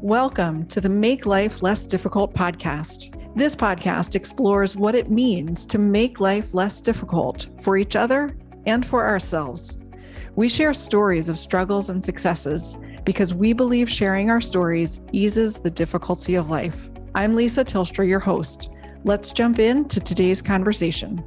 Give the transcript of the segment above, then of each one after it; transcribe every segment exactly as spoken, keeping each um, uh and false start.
Welcome to the Make Life Less Difficult podcast. This podcast explores what it means to make life less difficult for each other and for ourselves. We share stories of struggles and successes because we believe sharing our stories eases the difficulty of life. I'm Lisa Tilstra, your host. Let's jump into today's conversation.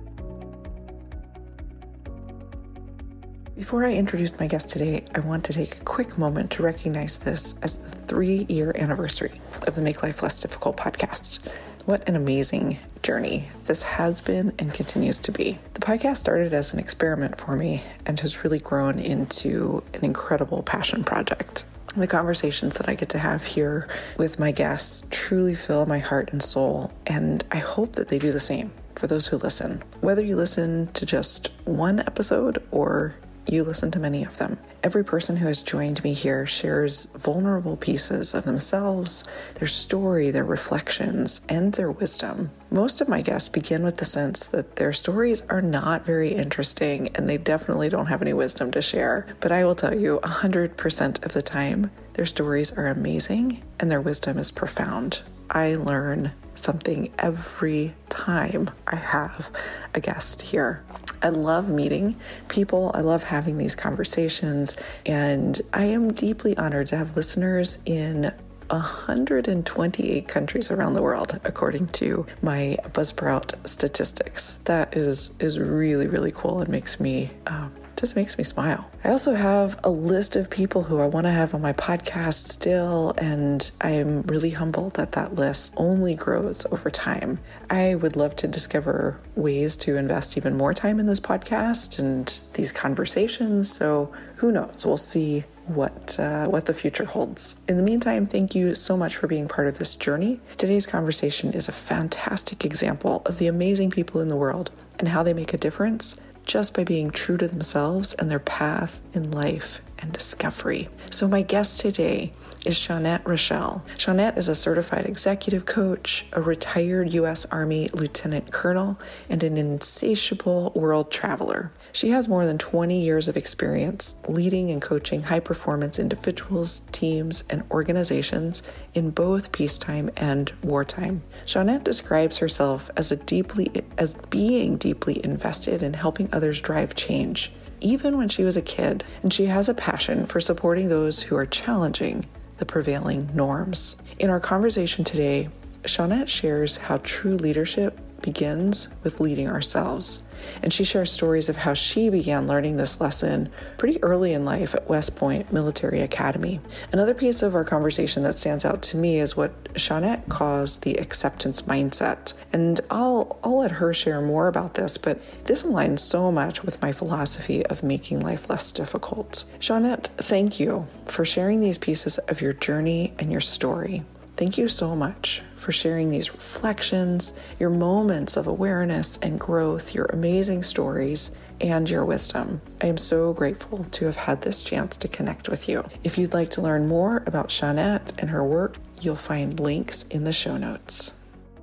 Before I introduce my guest today, I want to take a quick moment to recognize this as the three-year anniversary of the Make Life Less Difficult podcast. What an amazing journey this has been and continues to be. The podcast started as an experiment for me and has really grown into an incredible passion project. The conversations that I get to have here with my guests truly fill my heart and soul, and I hope that they do the same for those who listen. Whether you listen to just one episode or you listen to many of them. Every person who has joined me here shares vulnerable pieces of themselves, their story, their reflections, and their wisdom. Most of my guests begin with the sense that their stories are not very interesting and they definitely don't have any wisdom to share. But I will tell you, one hundred percent of the time, their stories are amazing and their wisdom is profound. I learn something every time I have a guest here. I love meeting people. I love having these conversations, and I am deeply honored to have listeners in one hundred twenty-eight countries around the world, according to my Buzzsprout statistics. That is is really, really cool and makes me um, just makes me smile. I also have a list of people who I want to have on my podcast still, and I am really humbled that that list only grows over time. I would love to discover ways to invest even more time in this podcast and these conversations, so who knows? We'll see what uh, what the future holds. In the meantime, thank you so much for being part of this journey. Today's conversation is a fantastic example of the amazing people in the world and how they make a difference just by being true to themselves and their path in life and discovery. So my guest today is Shawnette Rochelle. Shawnette is a certified executive coach, a retired U S Army lieutenant colonel, and an insatiable world traveler. She has more than twenty years of experience leading and coaching high-performance individuals, teams, and organizations in both peacetime and wartime. Shawnette describes herself as a deeply as being deeply invested in helping others drive change, even when she was a kid, and she has a passion for supporting those who are challenging the prevailing norms. In our conversation today, Shawnette shares how true leadership begins with leading ourselves. And she shares stories of how she began learning this lesson pretty early in life at West Point Military Academy. Another piece of our conversation that stands out to me is what Shawnette calls the acceptance mindset. And I'll, I'll let her share more about this, but this aligns so much with my philosophy of making life less difficult. Shawnette, thank you for sharing these pieces of your journey and your story. Thank you so much for sharing these reflections, your moments of awareness and growth, your amazing stories, and your wisdom. I am so grateful to have had this chance to connect with you. If you'd like to learn more about Shawnette and her work, you'll find links in the show notes.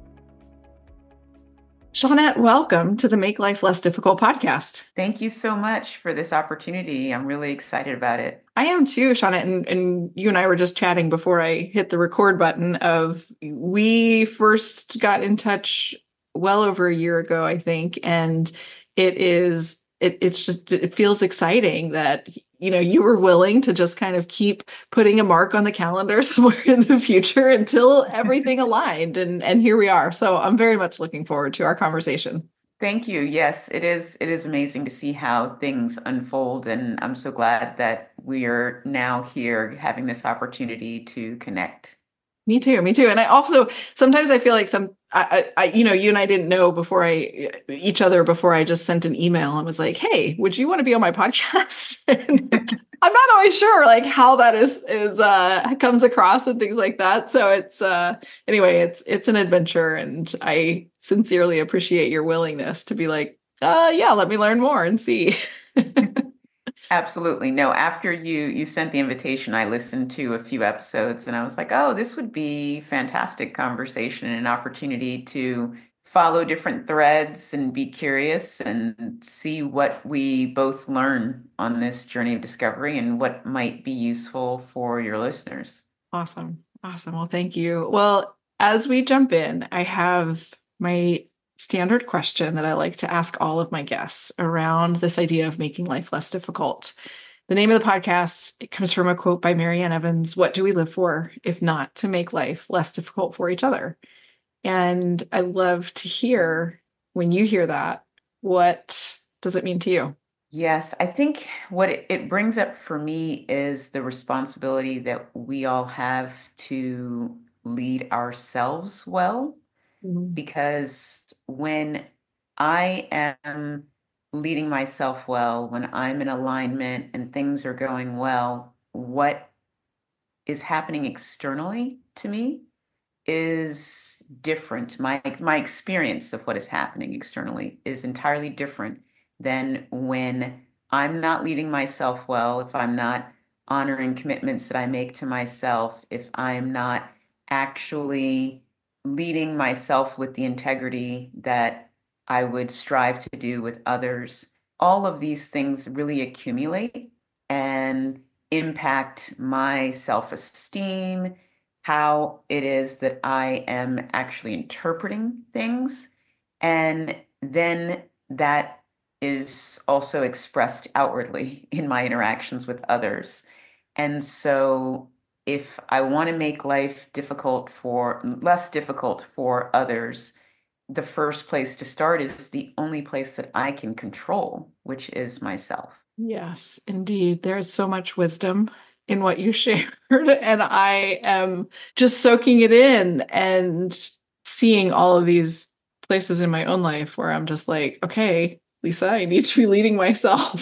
Shawnette, welcome to the Make Life Less Difficult podcast. Thank you so much for this opportunity. I'm really excited about it. I am too, Shawnette, and, and you and I were just chatting before I hit the record button of we first got in touch well over a year ago, I think, and it is it it's just it feels exciting that you know you were willing to just kind of keep putting a mark on the calendar somewhere in the future until everything aligned, and and here we are. So I'm very much looking forward to our conversation. Thank you. Yes, it is. It is amazing to see how things unfold, and I'm so glad that we are now here having this opportunity to connect. Me too. Me too. And I also sometimes I feel like some, I, I, you know, you and I didn't know before I each other before I just sent an email and was like, "Hey, would you want to be on my podcast?" And I'm not always sure like how that is is uh, comes across and things like that. So it's uh, anyway, it's it's an adventure, and I sincerely appreciate your willingness to be like, uh, yeah, let me learn more and see. Absolutely. No, after you you sent the invitation, I listened to a few episodes and I was like, oh, this would be fantastic conversation and an opportunity to follow different threads and be curious and see what we both learn on this journey of discovery and what might be useful for your listeners. Awesome. Awesome. Well, thank you. Well, as we jump in, I have my standard question that I like to ask all of my guests around this idea of making life less difficult. The name of the podcast, it comes from a quote by Marianne Evans. What do we live for if not to make life less difficult for each other? And I love to hear when you hear that, what does it mean to you? Yes, I think what it, it brings up for me is the responsibility that we all have to lead ourselves well. Mhm. Because when I am leading myself well, when I'm in alignment and things are going well, what is happening externally to me is different. My my experience of what is happening externally is entirely different than when I'm not leading myself well, if I'm not honoring commitments that I make to myself, if I'm not actually leading myself with the integrity that I would strive to do with others. All of these things really accumulate and impact my self-esteem, how it is that I am actually interpreting things. And then that is also expressed outwardly in my interactions with others. And so if I want to make life difficult for less difficult for others, the first place to start is the only place that I can control, which is myself. Yes, indeed. There's so much wisdom in what you shared, and I am just soaking it in and seeing all of these places in my own life where I'm just like, okay, Lisa, I need to be leading myself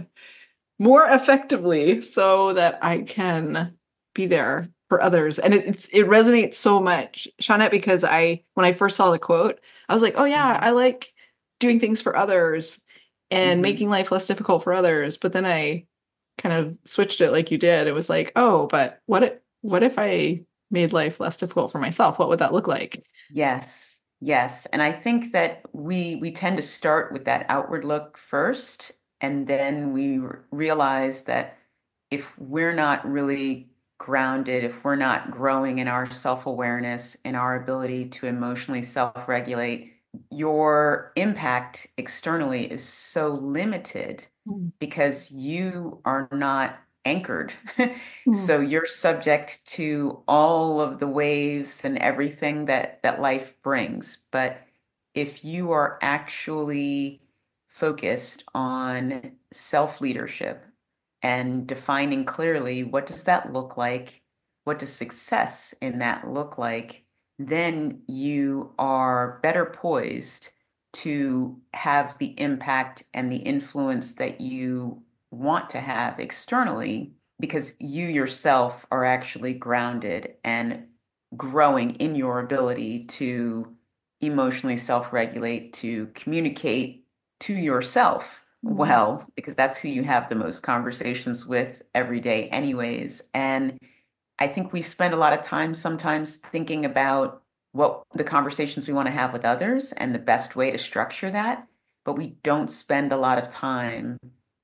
more effectively so that I can be there for others. And it, it's it resonates so much, Shawnette, because I when I first saw the quote, I was like, oh yeah, Mhm. I like doing things for others and Mhm. making life less difficult for others. But then I kind of switched it like you did. It was like, oh, but what if what if I made life less difficult for myself? What would that look like? Yes, yes. And I think that we we tend to start with that outward look first, and then we r- realize that if we're not really grounded, if we're not growing in our self-awareness, in our ability to emotionally self-regulate, your impact externally is so limited Mm. because you are not anchored. Mm. So you're subject to all of the waves and everything that that life brings. But if you are actually focused on self-leadership and defining clearly what does that look like, what does success in that look like, then you are better poised to have the impact and the influence that you want to have externally because you yourself are actually grounded and growing in your ability to emotionally self-regulate, to communicate to yourself Mm. well, because that's who you have the most conversations with every day, anyways. And I think we spend a lot of time sometimes thinking about what the conversations we want to have with others and the best way to structure that, but we don't spend a lot of time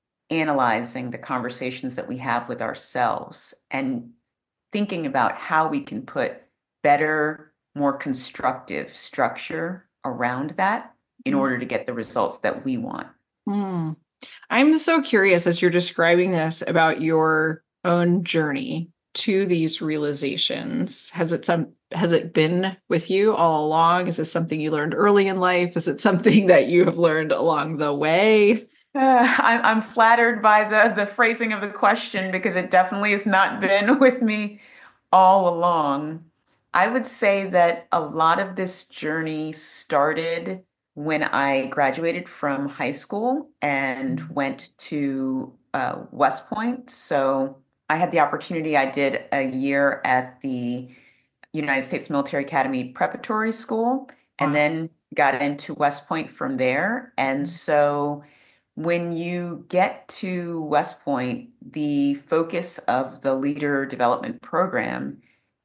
analyzing the conversations that we have with ourselves and thinking about how we can put better, more constructive structure around that in order to get the results that we want. Mm. I'm so curious as you're describing this about your own journey to these realizations. Has it some has it been with you all along? Is this something you learned early in life? Is it something that you have learned along the way? Uh, I'm, I'm flattered by the, the phrasing of the question because it definitely has not been with me all along. I would say that a lot of this journey started when I graduated from high school and went to uh, West Point. So I had the opportunity, I did a year at the United States Military Academy Preparatory School and Wow. then got into West Point from there. And so when you get to West Point, the focus of the leader development program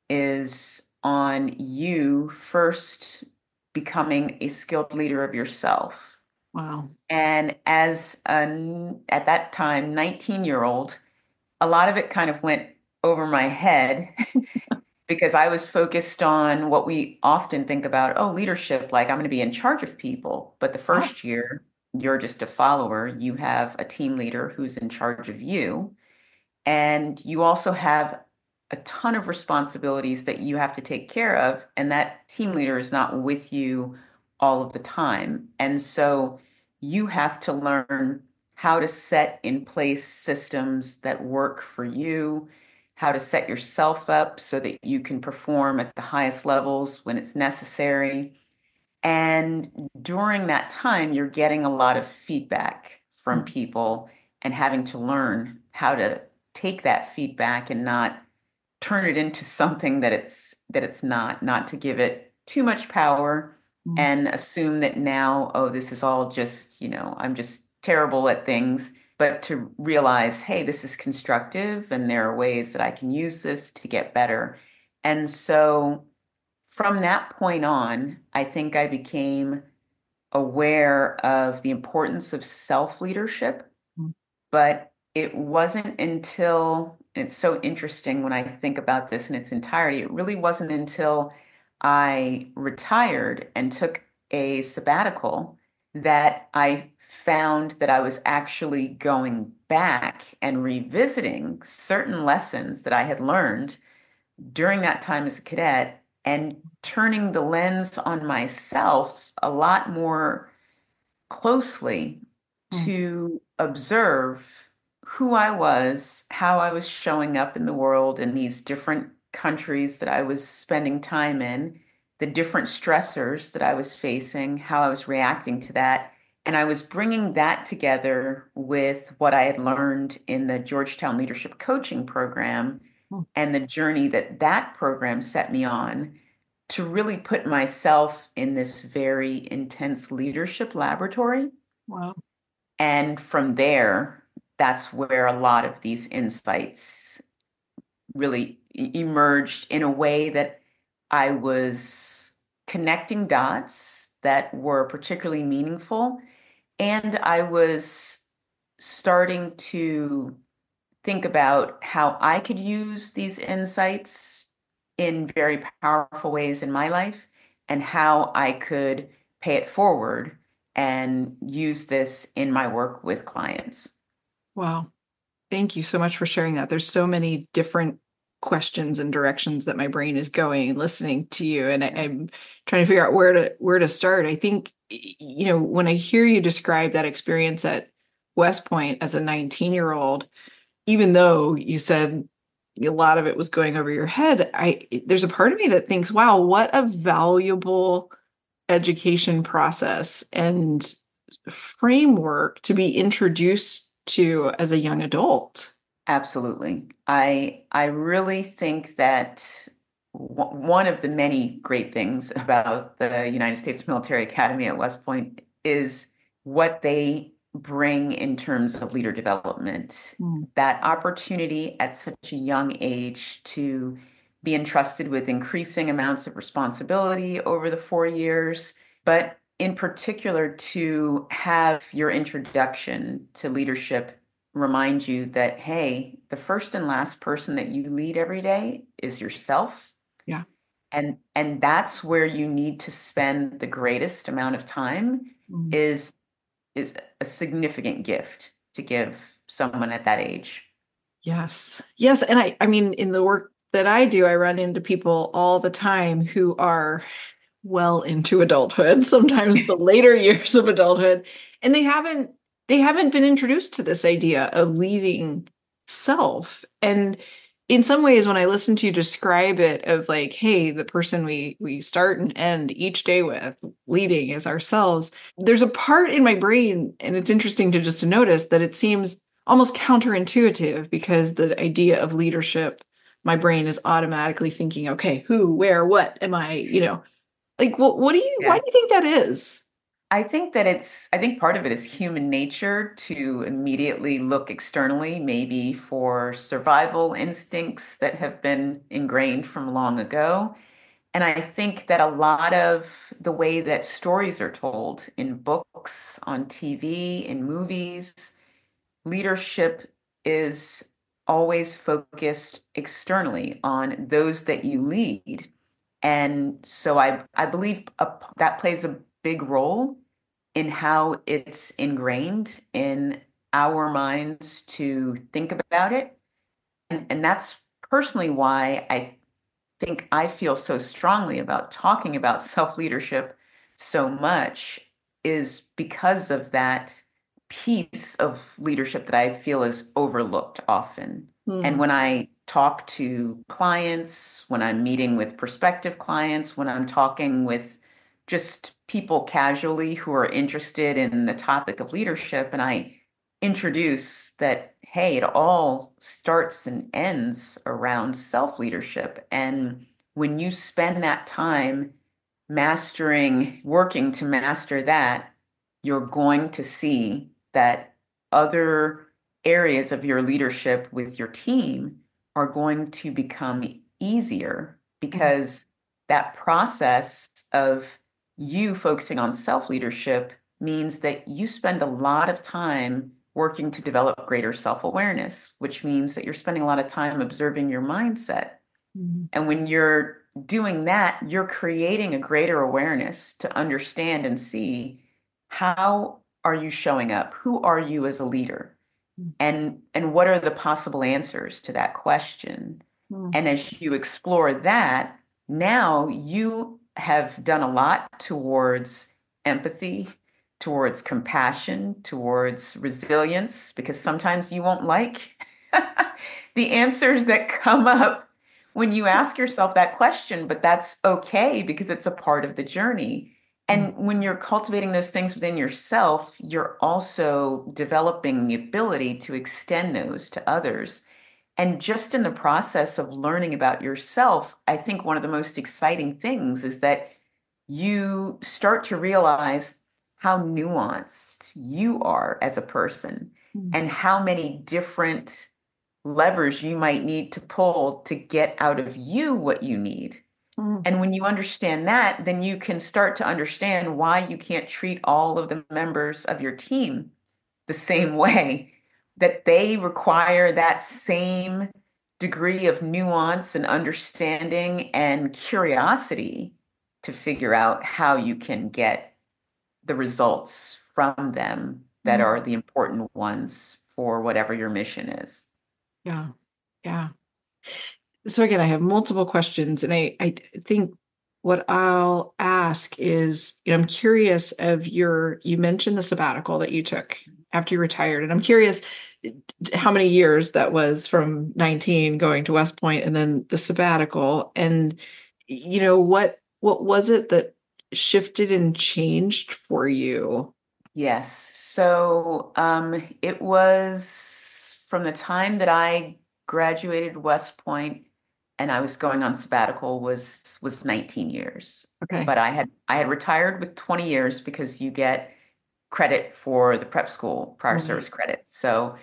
is on you first becoming a skilled leader of yourself. Wow. And as an, at that time, nineteen year old, a lot of it kind of went over my head because I was focused on what we often think about, oh, leadership, like I'm going to be in charge of people. But the Wow. first year, you're just a follower. You have a team leader who's in charge of you. And you also have a ton of responsibilities that you have to take care of. And that team leader is not with you all of the time. And so you have to learn how to set in place systems that work for you, how to set yourself up so that you can perform at the highest levels when it's necessary. And during that time, you're getting a lot of feedback from Mm. people and having to learn how to take that feedback and not turn it into something that it's that it's not, not to give it too much power Mm. and assume that now, oh, this is all just, you know, I'm just terrible at things, but to realize, hey, this is constructive and there are ways that I can use this to get better. And so from that point on, I think I became aware of the importance of self-leadership, Mm. but it wasn't until, and it's so interesting when I think about this in its entirety, it really wasn't until I retired and took a sabbatical that I found that I was actually going back and revisiting certain lessons that I had learned during that time as a cadet and turning the lens on myself a lot more closely Mm. to observe who I was, how I was showing up in the world in these different countries that I was spending time in, the different stressors that I was facing, how I was reacting to that. And I was bringing that together with what I had learned in the Georgetown Leadership Coaching Program Mm. and the journey that that program set me on to really put myself in this very intense leadership laboratory. Wow. And from there, that's where a lot of these insights really e- emerged in a way that I was connecting dots that were particularly meaningful. And I was starting to think about how I could use these insights in very powerful ways in my life and how I could pay it forward and use this in my work with clients. Wow. Thank you so much for sharing that. There's so many different questions and directions that my brain is going listening to you, and I, I'm trying to figure out where to where to start. I think, you know, when I hear you describe that experience at West Point as a nineteen year old, even though you said a lot of it was going over your head, I there's a part of me that thinks, wow, what a valuable education process and framework to be introduced to as a young adult. Absolutely. I I really think that w- one of the many great things about the United States Military Academy at West Point is what they bring in terms of leader development. Mm. That opportunity at such a young age to be entrusted with increasing amounts of responsibility over the four years, but in particular to have your introduction to leadership remind you that, hey, the first and last person that you lead every day is yourself. Yeah. And and that's where you need to spend the greatest amount of time Mm. is is a significant gift to give someone at that age. Yes. Yes. And I, I mean, in the work that I do, I run into people all the time who are well into adulthood, sometimes the later years of adulthood, and they haven't they haven't been introduced to this idea of leading self. And in some ways, when I listen to you describe it of like, hey, the person we we start and end each day with leading is ourselves, there's a part in my brain, and it's interesting to just to notice that it seems almost counterintuitive because the idea of leadership, my brain is automatically thinking, okay, who, where, what am I, you know, like, what what do you why Yeah. do you think that is? I think that it's, I think part of it is human nature to immediately look externally, maybe for survival instincts that have been ingrained from long ago. And I think that a lot of the way that stories are told in books, on T V, in movies, leadership is always focused externally on those that you lead. And so I, I believe a, that plays a big role in how it's ingrained in our minds to think about it. And, and that's personally why I think I feel so strongly about talking about self-leadership so much, is because of that piece of leadership that I feel is overlooked often. And Mm. when I talk to clients, when I'm meeting with prospective clients, when I'm talking with just people casually who are interested in the topic of leadership, and I introduce that, hey, it all starts and ends around self-leadership. And when you spend that time mastering, working to master that, you're going to see that other areas of your leadership with your team are going to become easier, because that process of you focusing on self-leadership means that you spend a lot of time working to develop greater self-awareness, which means that you're spending a lot of time observing your mindset. Mm. And when you're doing that, you're creating a greater awareness to understand and see, how are you showing up? Who are you as a leader? And and what are the possible answers to that question? Mm. And as you explore that, now you have done a lot towards empathy, towards compassion, towards resilience, because sometimes you won't like the answers that come up when you ask yourself that question, but that's okay because it's a part of the journey. Mm. And when you're cultivating those things within yourself, you're also developing the ability to extend those to others. And just in the process of learning about yourself, I think one of the most exciting things is that you start to realize how nuanced you are as a person, Mm. and how many different levers you might need to pull to get out of you what you need. Mm. And when you understand that, then you can start to understand why you can't treat all of the members of your team the same way, that they require that same degree of nuance and understanding and curiosity to figure out how you can get the results from them that Mm. are the important ones for whatever your mission is. Yeah. Yeah. So again, I have multiple questions, and I, I think what I'll ask is, you know, I'm curious of your, you mentioned the sabbatical that you took after you retired, and I'm curious how many years that was from nineteen going to West Point and then the sabbatical. And, you know, what, what was it that shifted and changed for you? Yes. So um, it was from the time that I graduated West Point and I was going on sabbatical was was nineteen years. Okay. But I had I had retired with twenty years because you get credit for the prep school prior Right. service credit. So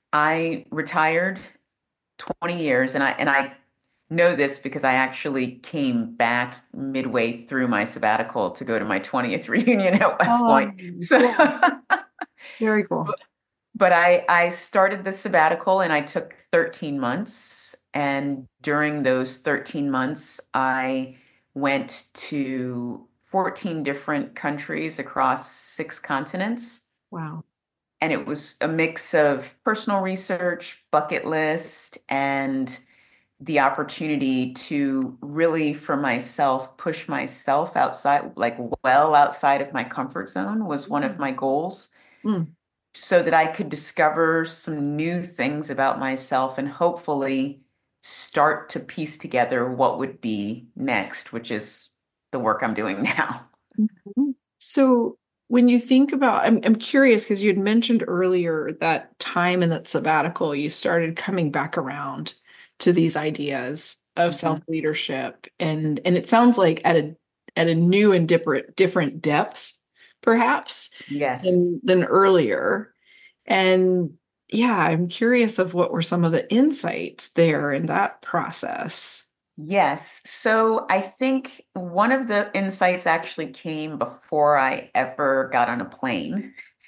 I retired twenty years, and I and I know this because I actually came back midway through my sabbatical to go to my twentieth reunion at West Point. Um, So cool. Very cool. but I I started the sabbatical and I took thirteen months, and during those thirteen months I went to fourteen different countries across six continents. Wow. And it was a mix of personal research, bucket list, and the opportunity to really, for myself, push myself outside, like well outside of my comfort zone was one of Mm. my goals, Mm. so that I could discover some new things about myself and hopefully start to piece together what would be next, which is the work I'm doing now. Mhm. So when you think about, I'm, I'm curious because you had mentioned earlier that time in that sabbatical, you started coming back around to these ideas of Mhm. self-leadership. And and it sounds like at a at a new and different different depth, perhaps, Yes. than than earlier. And yeah, I'm curious of what were some of the insights there in that process. Yes. So I think one of the insights actually came before I ever got on a plane.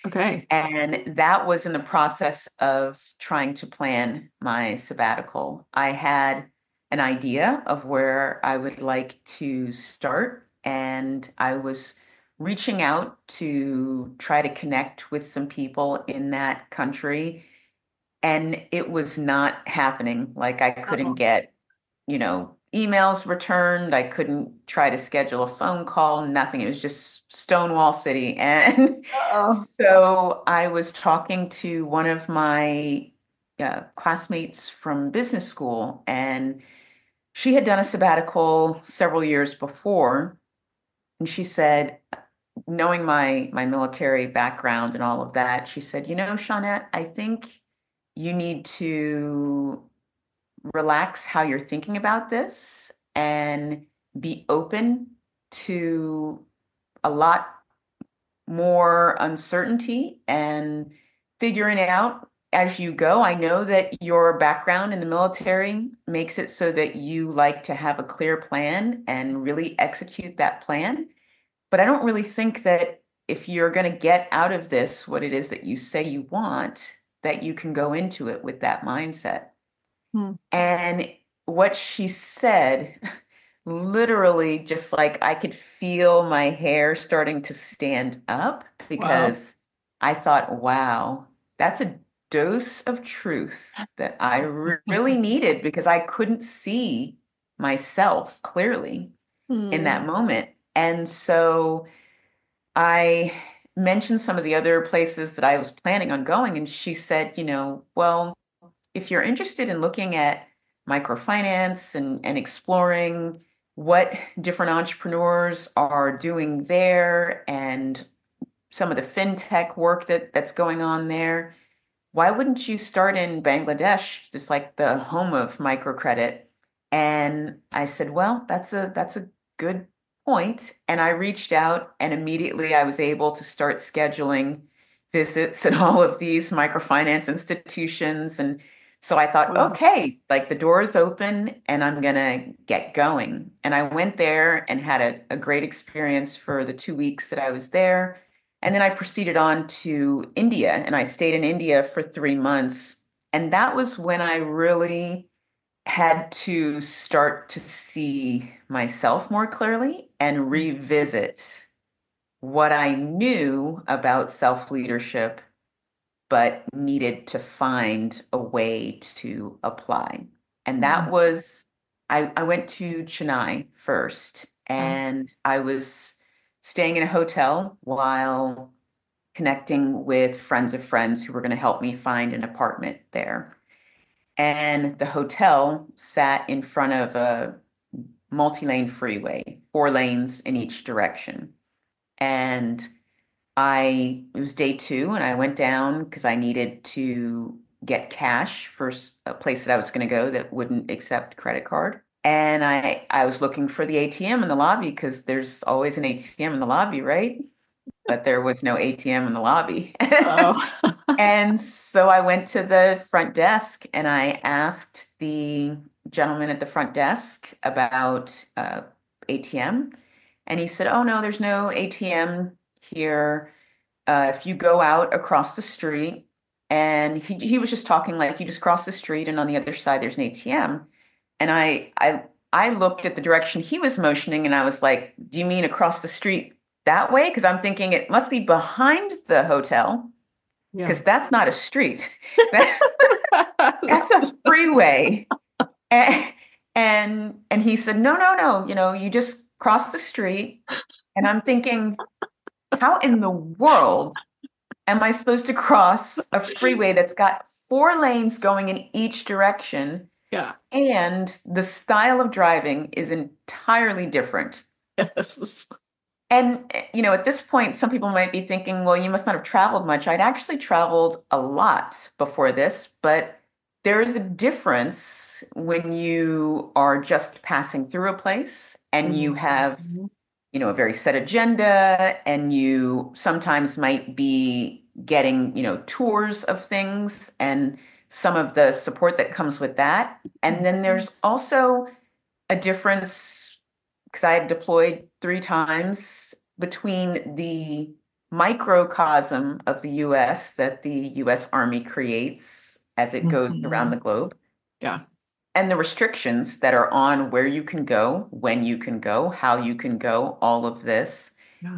Okay. And that was in the process of trying to plan my sabbatical. I had an idea of where I would like to start, and I was reaching out to try to connect with some people in that country, and it was not happening. Like I couldn't Oh, get, you know, emails returned. I couldn't try to schedule a phone call, nothing. It was just Stonewall City. And oh, so I was talking to one of my uh, classmates from business school, and she had done a sabbatical several years before. And she said, knowing my my military background and all of that, she said, you know, Shawnette, I think you need to relax how you're thinking about this and be open to a lot more uncertainty and figuring it out as you go. I know that your background in the military makes it so that you like to have a clear plan and really execute that plan. But I don't really think that if you're going to get out of this what it is that you say you want, that you can go into it with that mindset. hmm. And what she said, literally, just like I could feel my hair starting to stand up Wow. because I thought, wow, that's a dose of truth that I re- really needed because I couldn't see myself clearly in Hmm. that moment. And so I mentioned some of the other places that I was planning on going, and she said, you know, well, if you're interested in looking at microfinance and, and exploring what different entrepreneurs are doing there and some of the fintech work that, that's going on there, why wouldn't you start in Bangladesh, just like the home of microcredit? And I said, well, that's a that's a good point. And I reached out and immediately I was able to start scheduling visits at all of these microfinance institutions. And so I thought, Wow. okay, like the door is open and I'm gonna get going. And I went there and had a, a great experience for the two weeks that I was there. And then I proceeded on to India and I stayed in India for three months. And that was when I really had to start to see myself more clearly and revisit what I knew about self-leadership, but needed to find a way to apply. And that Hmm. was, I, I went to Chennai first, Yeah. and I was staying in a hotel while connecting with friends of friends who were going to help me find an apartment there. And the hotel sat in front of a multi-lane freeway, four lanes in each direction. And I, it was day two, and I went down because I needed to get cash for s- a place that I was going to go that wouldn't accept credit card. And I, I was looking for the A T M in the lobby because there's always an A T M in the lobby, right? But there was no A T M in the lobby. Oh. And so I went to the front desk and I asked the gentleman at the front desk about uh, A T M. And he said, oh, no, there's no A T M here. Uh, if you go out across the street, and he, he was just talking like you just cross the street and on the other side there's an A T M. And I, I, I looked at the direction he was motioning and I was like, do you mean across the street that way? Because I'm thinking it must be behind the hotel Yeah. because that's not a street. That, that's a freeway. And, and and he said, no, no, no, you know, you just cross the street. And I'm thinking, how in the world am I supposed to cross a freeway that's got four lanes going in each direction? Yeah. And the style of driving is entirely different. Yes. And, eh, you know, at this point, some people might be thinking, well, you must not have traveled much. I'd actually traveled a lot before this, but there is a difference when you are just passing through a place and you have, Mhm. you know, a very set agenda and you sometimes might be getting, you know, tours of things and some of the support that comes with that. And then there's also a difference because I had deployed three times between the microcosm of the U S that the U S Army creates as it goes around Mhm. the globe, Yeah. and the restrictions that are on where you can go, when you can go, how you can go, all of this. Yeah.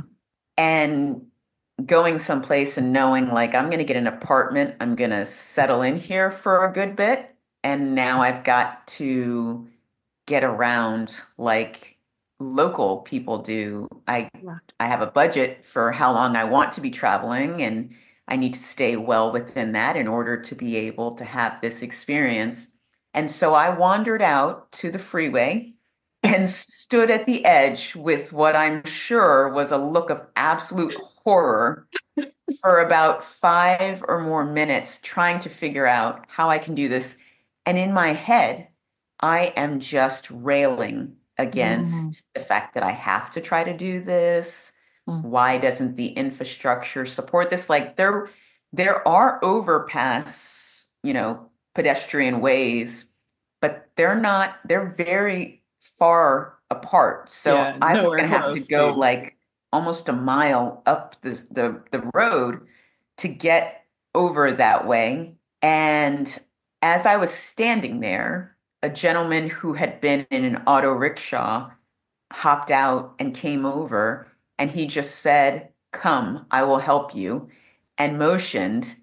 And going someplace and knowing like I'm going to get an apartment, I'm going to settle in here for a good bit, and now I've got to get around like local people do. I Yeah. I have a budget for how long I want to be traveling, and I need to stay well within that in order to be able to have this experience. And so I wandered out to the freeway and stood at the edge with what I'm sure was a look of absolute horror for about five or more minutes trying to figure out how I can do this. And in my head, I am just railing Mm, against the fact that I have to try to do this. mm. Why doesn't the infrastructure support this? Like there, there are overpass, you know, pedestrian ways, but they're not, they're very far apart. So Yeah, I was nowhere going to have to close go to. like almost a mile up this, the the road to get over that way. And as I was standing there, a gentleman who had been in an auto rickshaw hopped out and came over, and he just said, "Come, I will help you," and motioned.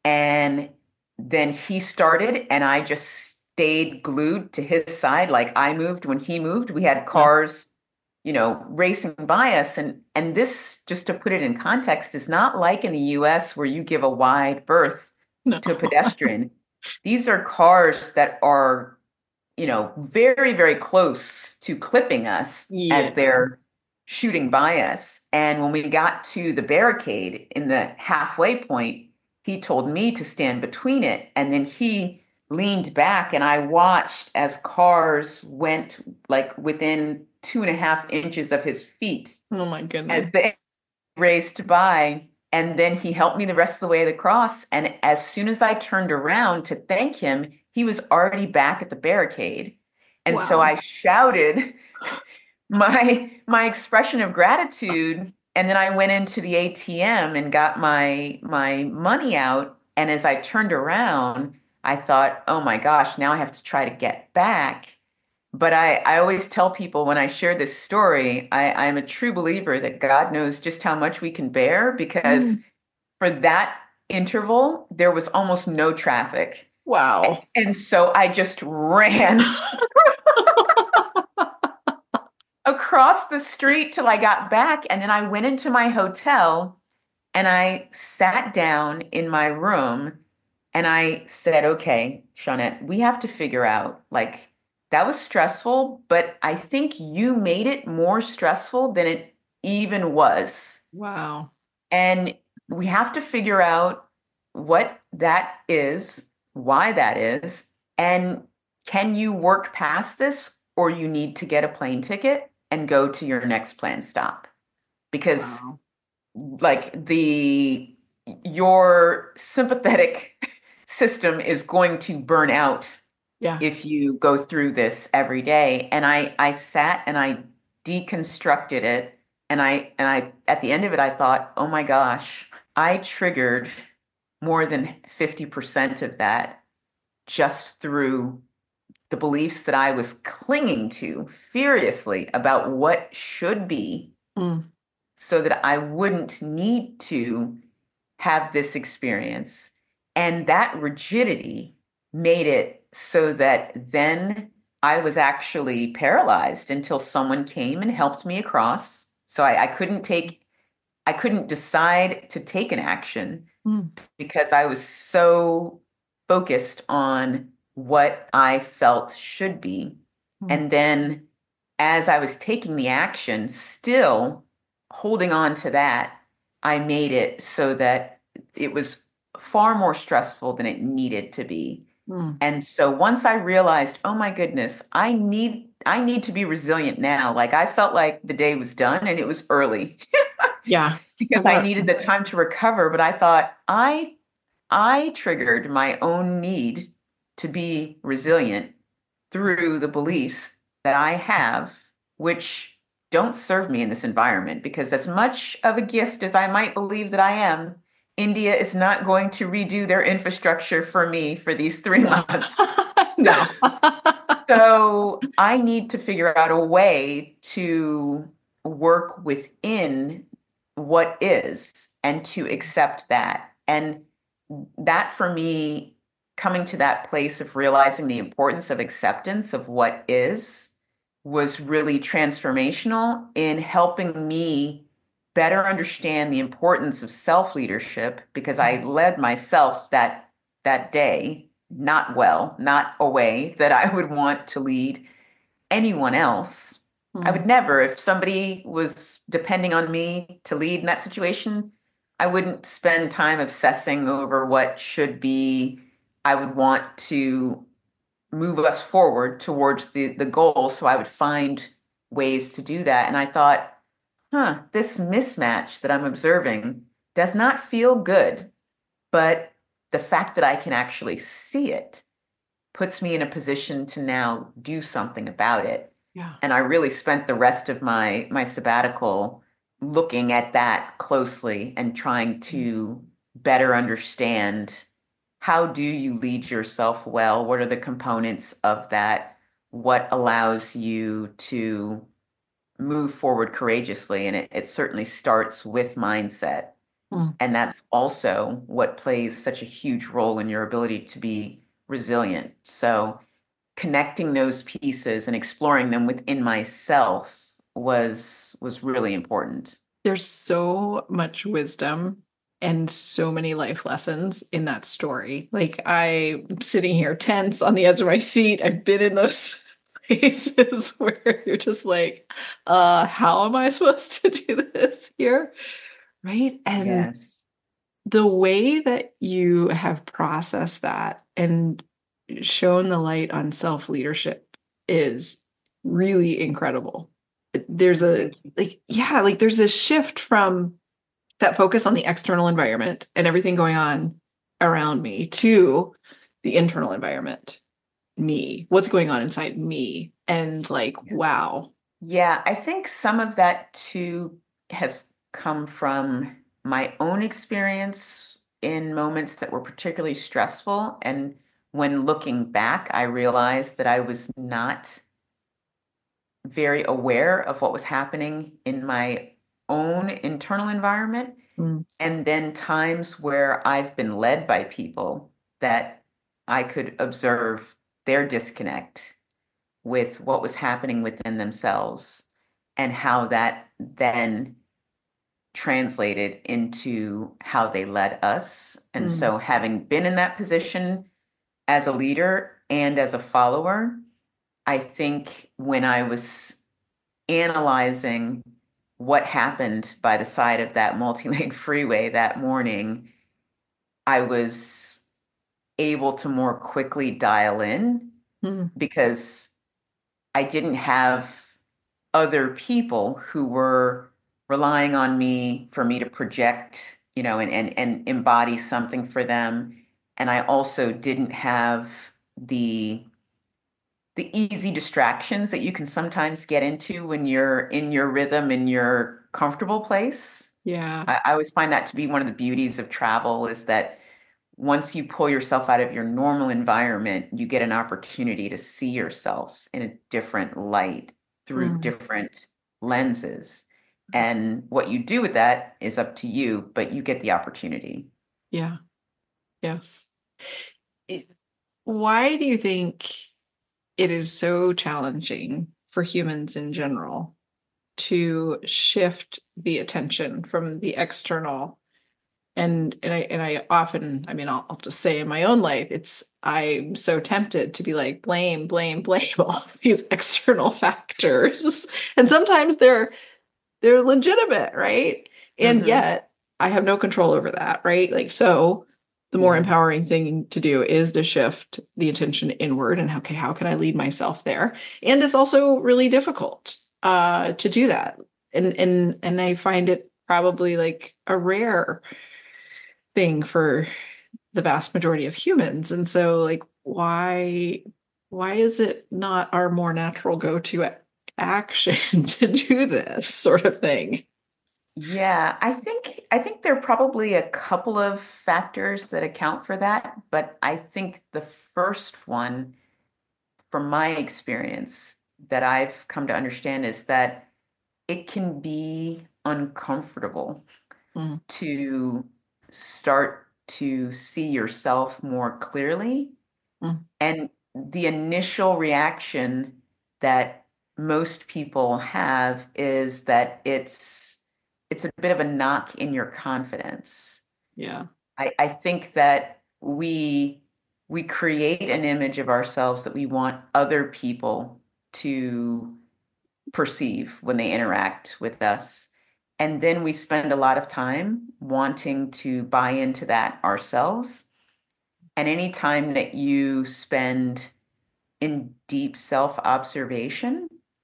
And then he started, and I just stayed glued to his side. Like I moved when he moved. We had Yeah. cars, you know, racing by us. And and this, just to put it in context, is not like in the U S where you give a wide berth No. to a pedestrian. These are cars that are, you know, very, very close to clipping us as Yeah. they're shooting by us. And when we got to the barricade in the halfway point, he told me to stand between it. And then he leaned back, and I watched as cars went like within two and a half inches of his feet Oh my as they goodness. raced by. And then he helped me the rest of the way across. And as soon as I turned around to thank him, he was already back at the barricade. And so Wow. I shouted my my expression of gratitude. And then I went into the A T M and got my my money out. And as I turned around, I thought, oh my gosh, now I have to try to get back. But I, I always tell people when I share this story, I, I'm a true believer that God knows just how much we can bear, because Mm. for that interval, there was almost no traffic. Wow. And so I just ran across the street till I got back. And then I went into my hotel and I sat down in my room and I said, okay, Shawnette, we have to figure out like that was stressful, but I think you made it more stressful than it even was. Wow. And we have to figure out what that is, why that is, and can you work past this, or you need to get a plane ticket and go to your next planned stop. Because Wow. like the your sympathetic system is going to burn out Yeah. if you go through this every day. And I I sat and I deconstructed it, and I and I at the end of it I thought, "Oh my gosh, I triggered more than fifty percent of that just through the beliefs that I was clinging to furiously about what should be, Mm. so that I wouldn't need to have this experience." And that rigidity made it so that then I was actually paralyzed until someone came and helped me across. So I, I couldn't take, I couldn't decide to take an action Mm. because I was so focused on what I felt should be. Mm. And then as I was taking the action, still holding on to that, I made it so that it was far more stressful than it needed to be. Mm. And so once I realized, oh my goodness, I need I need to be resilient now. Like I felt like the day was done and it was early Yeah. because I What? needed the time to recover, but I thought I I triggered my own need to be resilient through the beliefs that I have, which don't serve me in this environment because as much of a gift as I might believe that I am, India is not going to redo their infrastructure for me for these three No. months. No. So I need to figure out a way to work within what is and to accept that. And that for me, coming to that place of realizing the importance of acceptance of what is was really transformational in helping me better understand the importance of self-leadership because I led myself that that day not well, not a way that I would want to lead anyone else. I Mm. would never, if somebody was depending on me to lead in that situation, I wouldn't spend time obsessing over what should be. I would want to move us forward towards the, the goal. So I would find ways to do that. And I thought, huh, this mismatch that I'm observing does not feel good, but the fact that I can actually see it puts me in a position to now do something about it. Yeah. And I really spent the rest of my my sabbatical looking at that closely and trying to better understand how do you lead yourself well? What are the components of that? What allows you to move forward courageously? And it, it certainly starts with mindset. Mm. And that's also what plays such a huge role in your ability to be resilient. So connecting those pieces and exploring them within myself was was really important. There's so much wisdom and so many life lessons in that story. Like I'm sitting here tense on the edge of my seat. I've been in those places where you're just like, uh, how am I supposed to do this here? Right. And Yes. the way that you have processed that and shown the light on self leadership is really incredible. There's a, Thank you. like, yeah, like there's this shift from that focus on the external environment and everything going on around me to the internal environment, me, what's going on inside me. And like, wow. Yeah, I think some of that too has come from my own experience in moments that were particularly stressful. And when looking back, I realized that I was not very aware of what was happening in my own internal environment. Mm. And then times where I've been led by people that I could observe their disconnect with what was happening within themselves and how that then translated into how they led us. And Mm. so, having been in that position as a leader and as a follower, I think when I was analyzing what happened by the side of that multi-lane freeway that morning, I was able to more quickly dial in Mm. because I didn't have other people who were relying on me for me to project, you know, and and and embody something for them. And I also didn't have the the easy distractions that you can sometimes get into when you're in your rhythm in your comfortable place. Yeah. I, I always find that to be one of the beauties of travel is that once you pull yourself out of your normal environment, you get an opportunity to see yourself in a different light through Mm. different lenses. And what you do with that is up to you, but you get the opportunity. Yeah. Yes. It, why do you think it is so challenging for humans in general to shift the attention from the external? And and I and I often, I mean, I'll, I'll just say in my own life, it's I'm so tempted to be like blame, blame, blame all these external factors, and sometimes they're they're legitimate, right? And Hmm. yet I have no control over that, right? Like, so the more Yeah. empowering thing to do is to shift the attention inward and okay, how can I lead myself there? And it's also really difficult uh to do that. And and and I find it probably like a rare thing for the vast majority of humans. And so like why why is it not our more natural go-to action to do this sort of thing? Yeah, I think I think there are probably a couple of factors that account for that, but I think the first one, from my experience, that I've come to understand is that it can be uncomfortable Mm, to start to see yourself more clearly. mm, And the initial reaction that most people have is that it's it's a bit of a knock in your confidence. yeah. I, I think that we we create an image of ourselves that we want other people to perceive when they interact with us. And then we spend a lot of time wanting to buy into that ourselves. And any time that you spend in deep self-observation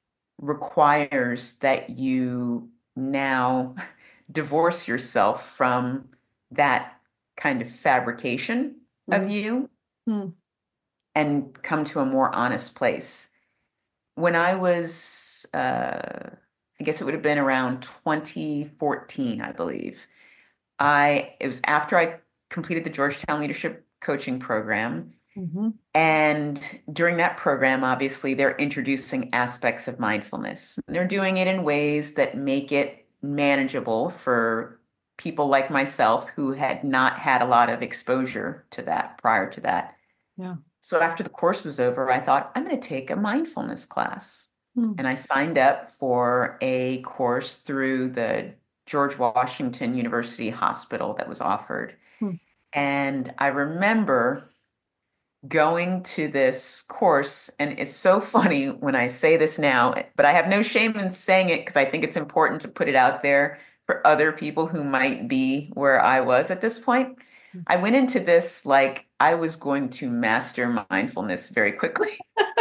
requires that you now divorce yourself from that kind of fabrication of Mm, you mm, and come to a more honest place. When I was, uh, I guess it would have been around twenty fourteen, I believe. I it was after I completed the Georgetown Leadership Coaching Program. mhm, And during that program, obviously, they're introducing aspects of mindfulness. They're doing it in ways that make it manageable for people like myself who had not had a lot of exposure to that prior to that. yeah. So after the course was over, I thought, I'm going to take a mindfulness class. Mm, And I signed up for a course through the George Washington University Hospital that was offered. mm. And I remember going to this course, and it's so funny when I say this now, but I have no shame in saying it because I think it's important to put it out there for other people who might be where I was at this point. I went into this like I was going to master mindfulness very quickly.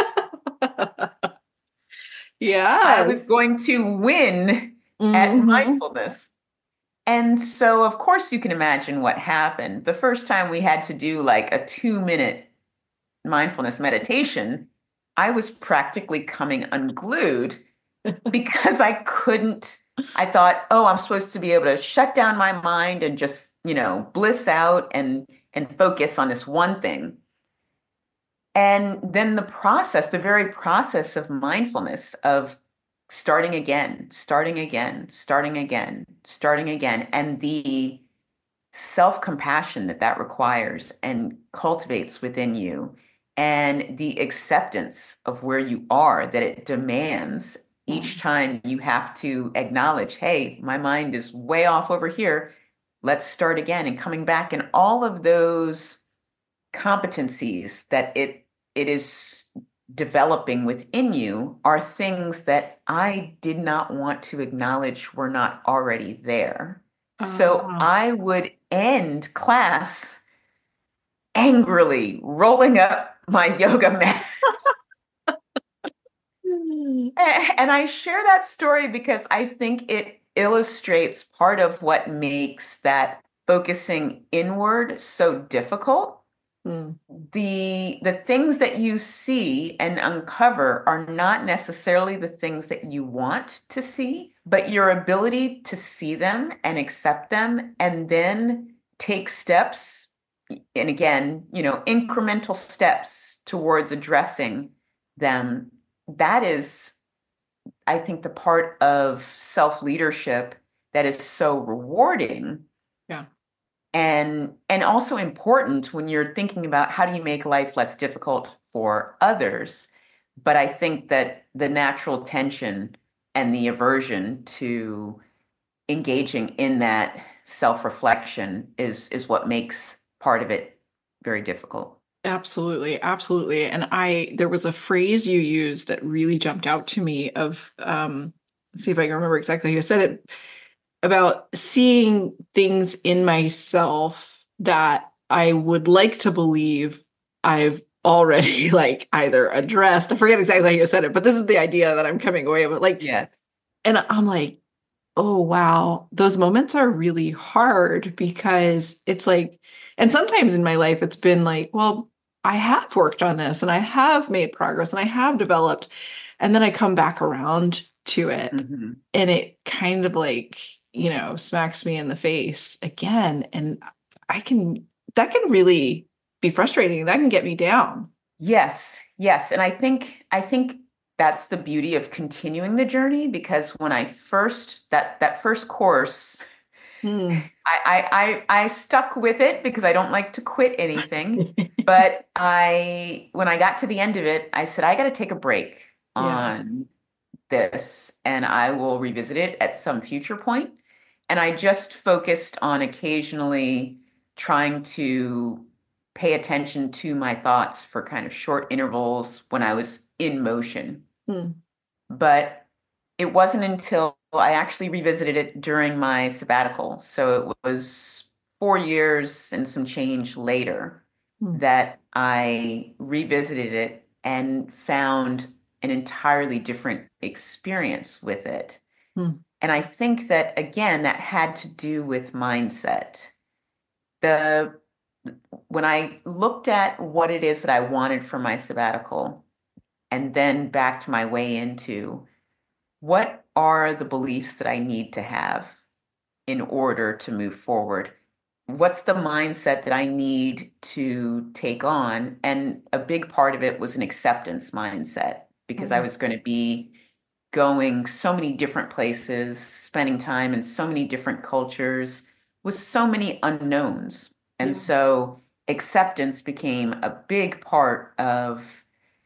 I was Yes. going to win at Hmm. mindfulness. And so, of course, you can imagine what happened. The first time we had to do like a two minute mindfulness meditation, I was practically coming unglued because I couldn't. I thought, oh, I'm supposed to be able to shut down my mind and just, you know, bliss out and and focus on this one thing. And then the process, the very process of mindfulness, of starting again, starting again, starting again, starting again, and the self-compassion that that requires and cultivates within you, and the acceptance of where you are that it demands each time you have to acknowledge, hey, my mind is way off over here. Let's start again, and coming back, and all of those competencies that it it is developing within you are things that I did not want to acknowledge were not already there. So Oh. I would end class angrily rolling up my yoga mat. And I share that story because I think it illustrates part of what makes that focusing inward so difficult. Mm, The the things that you see and uncover are not necessarily the things that you want to see, but your ability to see them and accept them and then take steps, and again, you know, incremental steps towards addressing them, that is, I think, the part of self-leadership that is so rewarding yeah. and and also important when you're thinking about how do you make life less difficult for others. But I think that the natural tension and the aversion to engaging in that self-reflection is is what makes part of it very difficult. Absolutely, absolutely. And I there was a phrase you used that really jumped out to me of um let's see if I can remember exactly how you said it, about seeing things in myself that I would like to believe I've already like either addressed. I forget exactly how you said it, but this is the idea that I'm coming away with. Like, Yes. and I'm like, oh wow, those moments are really hard because it's like, and sometimes in my life it's been like, well, I have worked on this and I have made progress and I have developed. And then I come back around to it Mm-hmm. and it kind of like, you know, smacks me in the face again. And I can, that can really be frustrating. That can get me down. Yes, yes. And I think I think that's the beauty of continuing the journey because when I first that that first course, Hmm. I I I, I stuck with it because I don't like to quit anything. But I when I got to the end of it, I said, I got to take a break Yeah. on this and I will revisit it at some future point. And I just focused on occasionally trying to pay attention to my thoughts for kind of short intervals when I was in motion. Hmm. But it wasn't until I actually revisited it during my sabbatical. So it was four years and some change later Hmm. that I revisited it and found an entirely different experience with it. Hmm. And I think that, again, that had to do with mindset. The when I looked at what it is that I wanted for my sabbatical and then backed my way into what are the beliefs that I need to have in order to move forward? What's the mindset that I need to take on? And a big part of it was an acceptance mindset because I Hmm. was going to be going so many different places, spending time in so many different cultures with so many unknowns. And Yes. so acceptance became a big part of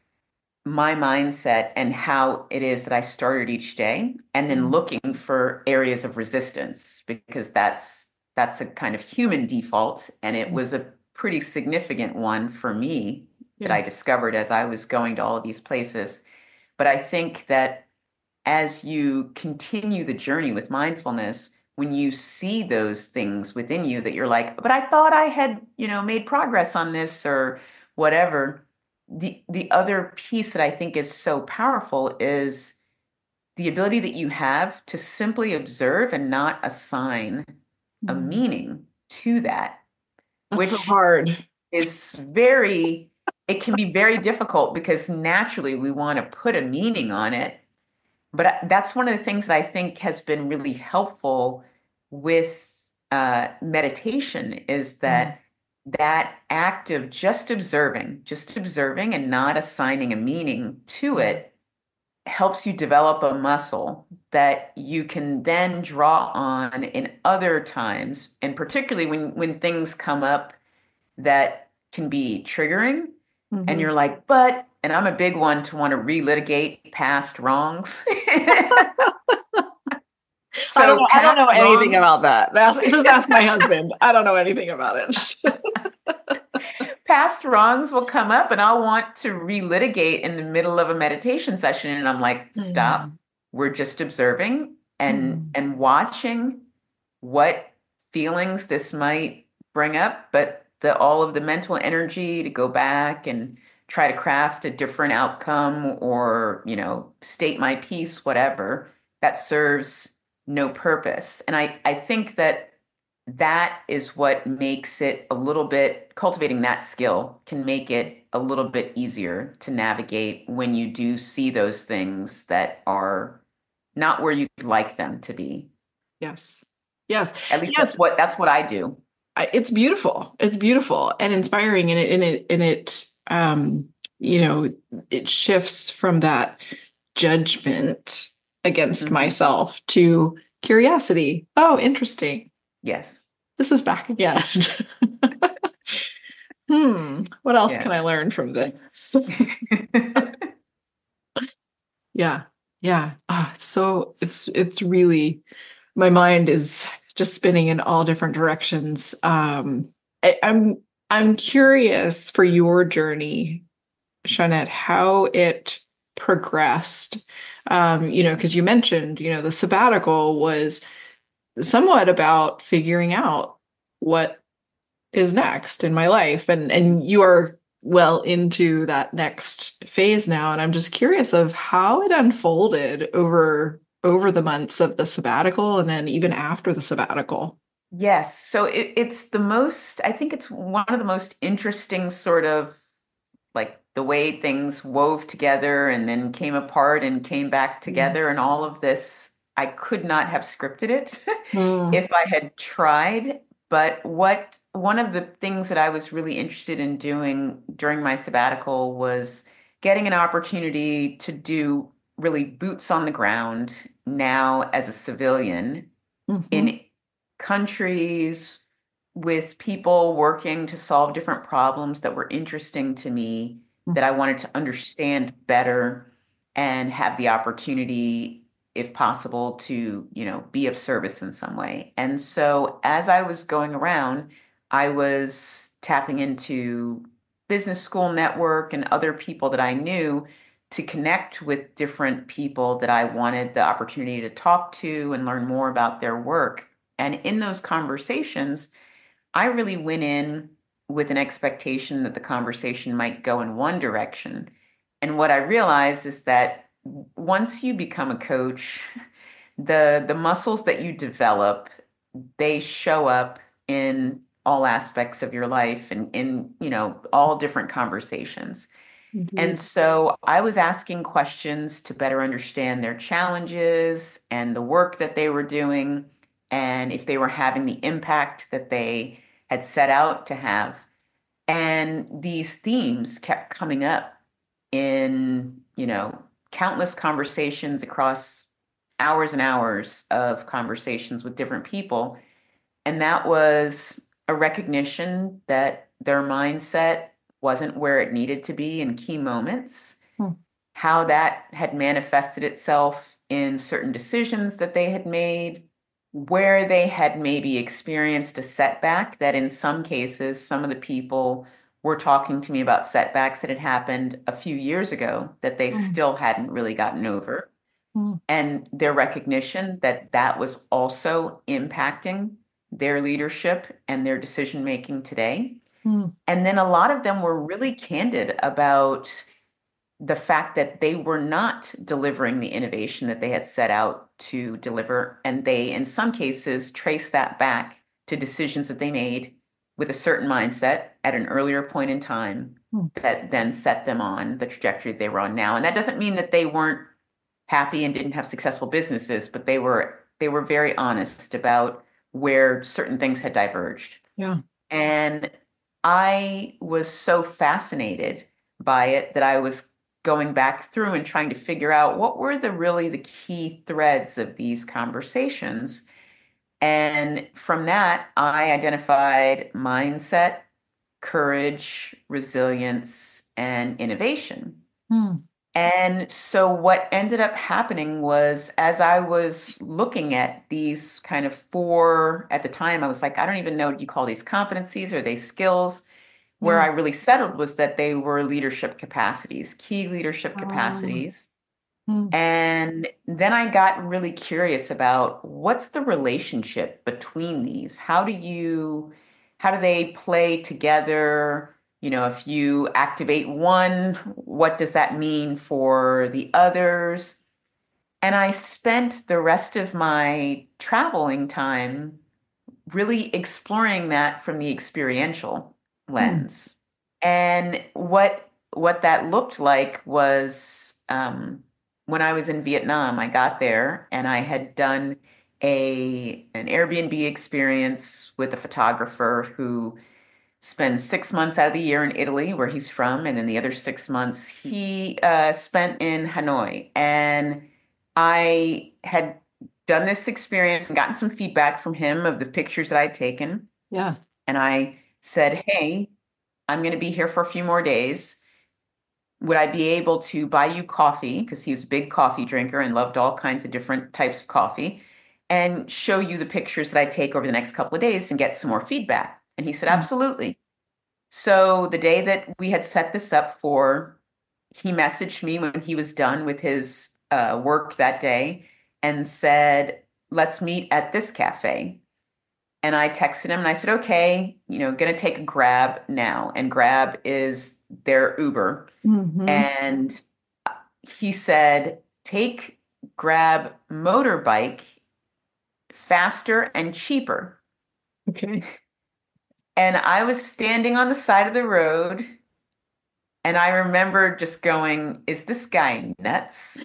my mindset and how it is that I started each day, and then Hmm. looking for areas of resistance because that's that's a kind of human default, and it was a pretty significant one for me that Yeah. I discovered as I was going to all of these places. But I think that as you continue the journey with mindfulness, when you see those things within you that you're like, but I thought I had, you know, made progress on this or whatever, the the other piece that I think is so powerful is the ability that you have to simply observe and not assign a Hmm. meaning to that, That's so which hard. is very, it can be very difficult because naturally we want to put a meaning on it. But I- that's one of the things that I think has been really helpful with uh, meditation is Hmm. that that act of just observing, just observing and not assigning a meaning to Yeah. it helps you develop a muscle that you can then draw on in other times, and particularly when when things come up that can be triggering and Hmm. you're like, but, and I'm a big one to want to relitigate past wrongs. I don't So know. I don't know past anything wrongs, about that. Ask, just ask my husband. I don't know anything about it. past wrongs will come up and I'll want to relitigate in the middle of a meditation session. And I'm like, stop. Hmm. We're just observing and Hmm. and watching what feelings this might bring up, but the all of the mental energy to go back and try to craft a different outcome or, you know, state my piece, whatever, that serves no purpose. And I, I think that that is what makes it a little bit, cultivating that skill can make it a little bit easier to navigate when you do see those things that are not where you'd like them to be. Yes. Yes. At least that's Yes. what that's what I do. I, it's beautiful. It's beautiful and inspiring, and it and it and it um you know it shifts from that judgment against Hmm. myself to curiosity. Oh, interesting. Yes. This is back again. Hmm. What else Yeah. can I learn from this? Yeah. Yeah. Ah, so it's it's really my mind is just spinning in all different directions. Um, I, I'm I'm curious for your journey, Shawnette, how it progressed. Um, you know, because you mentioned, you know, the sabbatical was somewhat about figuring out what is next in my life, and and you are well into that next phase now, and I'm just curious of how it unfolded over over the months of the sabbatical and then even after the sabbatical. Yes. So it, it's the most, I think it's one of the most interesting sort of like the way things wove together and then came apart and came back Mm. together and all of this, I could not have scripted it Mm. if I had tried. But what one of the things that I was really interested in doing during my sabbatical was getting an opportunity to do really boots on the ground now as a civilian Mhm. in countries with people working to solve different problems that were interesting to me, that I wanted to understand better and have the opportunity, if possible, to, you know, be of service in some way. And so as I was going around, I was tapping into business school network and other people that I knew to connect with different people that I wanted the opportunity to talk to and learn more about their work. And in those conversations, I really went in with an expectation that the conversation might go in one direction. And what I realized is that once you become a coach, the the muscles that you develop, they show up in all aspects of your life and in, you know, all different conversations. And Indeed. so I was asking questions to better understand their challenges and the work that they were doing, and if they were having the impact that they had set out to have. And these themes kept coming up in, you know, countless conversations across hours and hours of conversations with different people. And that was a recognition that their mindset wasn't where it needed to be in key moments, Mm. how that had manifested itself in certain decisions that they had made, where they had maybe experienced a setback, that in some cases, some of the people were talking to me about setbacks that had happened a few years ago that they Mm. still hadn't really gotten over, Mm. and their recognition that that was also impacting their leadership and their decision making today. Mm. And then a lot of them were really candid about the fact that they were not delivering the innovation that they had set out to deliver. And they, in some cases, trace that back to decisions that they made with a certain mindset at an earlier point in time Mm. that then set them on the trajectory they were on now. And that doesn't mean that they weren't happy and didn't have successful businesses, but they were they were very honest about where certain things had diverged. Yeah. And I was so fascinated by it that I was going back through and trying to figure out what were the really the key threads of these conversations. And from that, I identified mindset, courage, resilience, and innovation. Mm. And so what ended up happening was, as I was looking at these kind of four, at the time, I was like, I don't even know, do you call these competencies? Are they skills? Where Yeah. I really settled was that they were leadership capacities, key leadership Ah. capacities. Mm. And then I got really curious about what's the relationship between these? How do you, how do they play together? You know, if you activate one, what does that mean for the others? And I spent the rest of my traveling time really exploring that from the experiential Mm. lens. And what what that looked like was, um, when I was in Vietnam, I got there and I had done a an Airbnb experience with a photographer who spends six months out of the year in Italy, where he's from, and then the other six months he uh, spent in Hanoi. And I had done this experience and gotten some feedback from him of the pictures that I'd taken. Yeah. And I said, hey, I'm going to be here for a few more days. Would I be able to buy you coffee? Because he was a big coffee drinker and loved all kinds of different types of coffee, and show you the pictures that I take over the next couple of days and get some more feedback. And he said, Mm. absolutely. So the day that we had set this up for, he messaged me when he was done with his uh, work that day and said, let's meet at this cafe. And I texted him and I said, okay, you know, gonna take a Grab now. And Grab is their Uber. Mm-hmm. And he said, take Grab motorbike, faster and cheaper. Okay. And I was standing on the side of the road And I remember just going, is this guy nuts?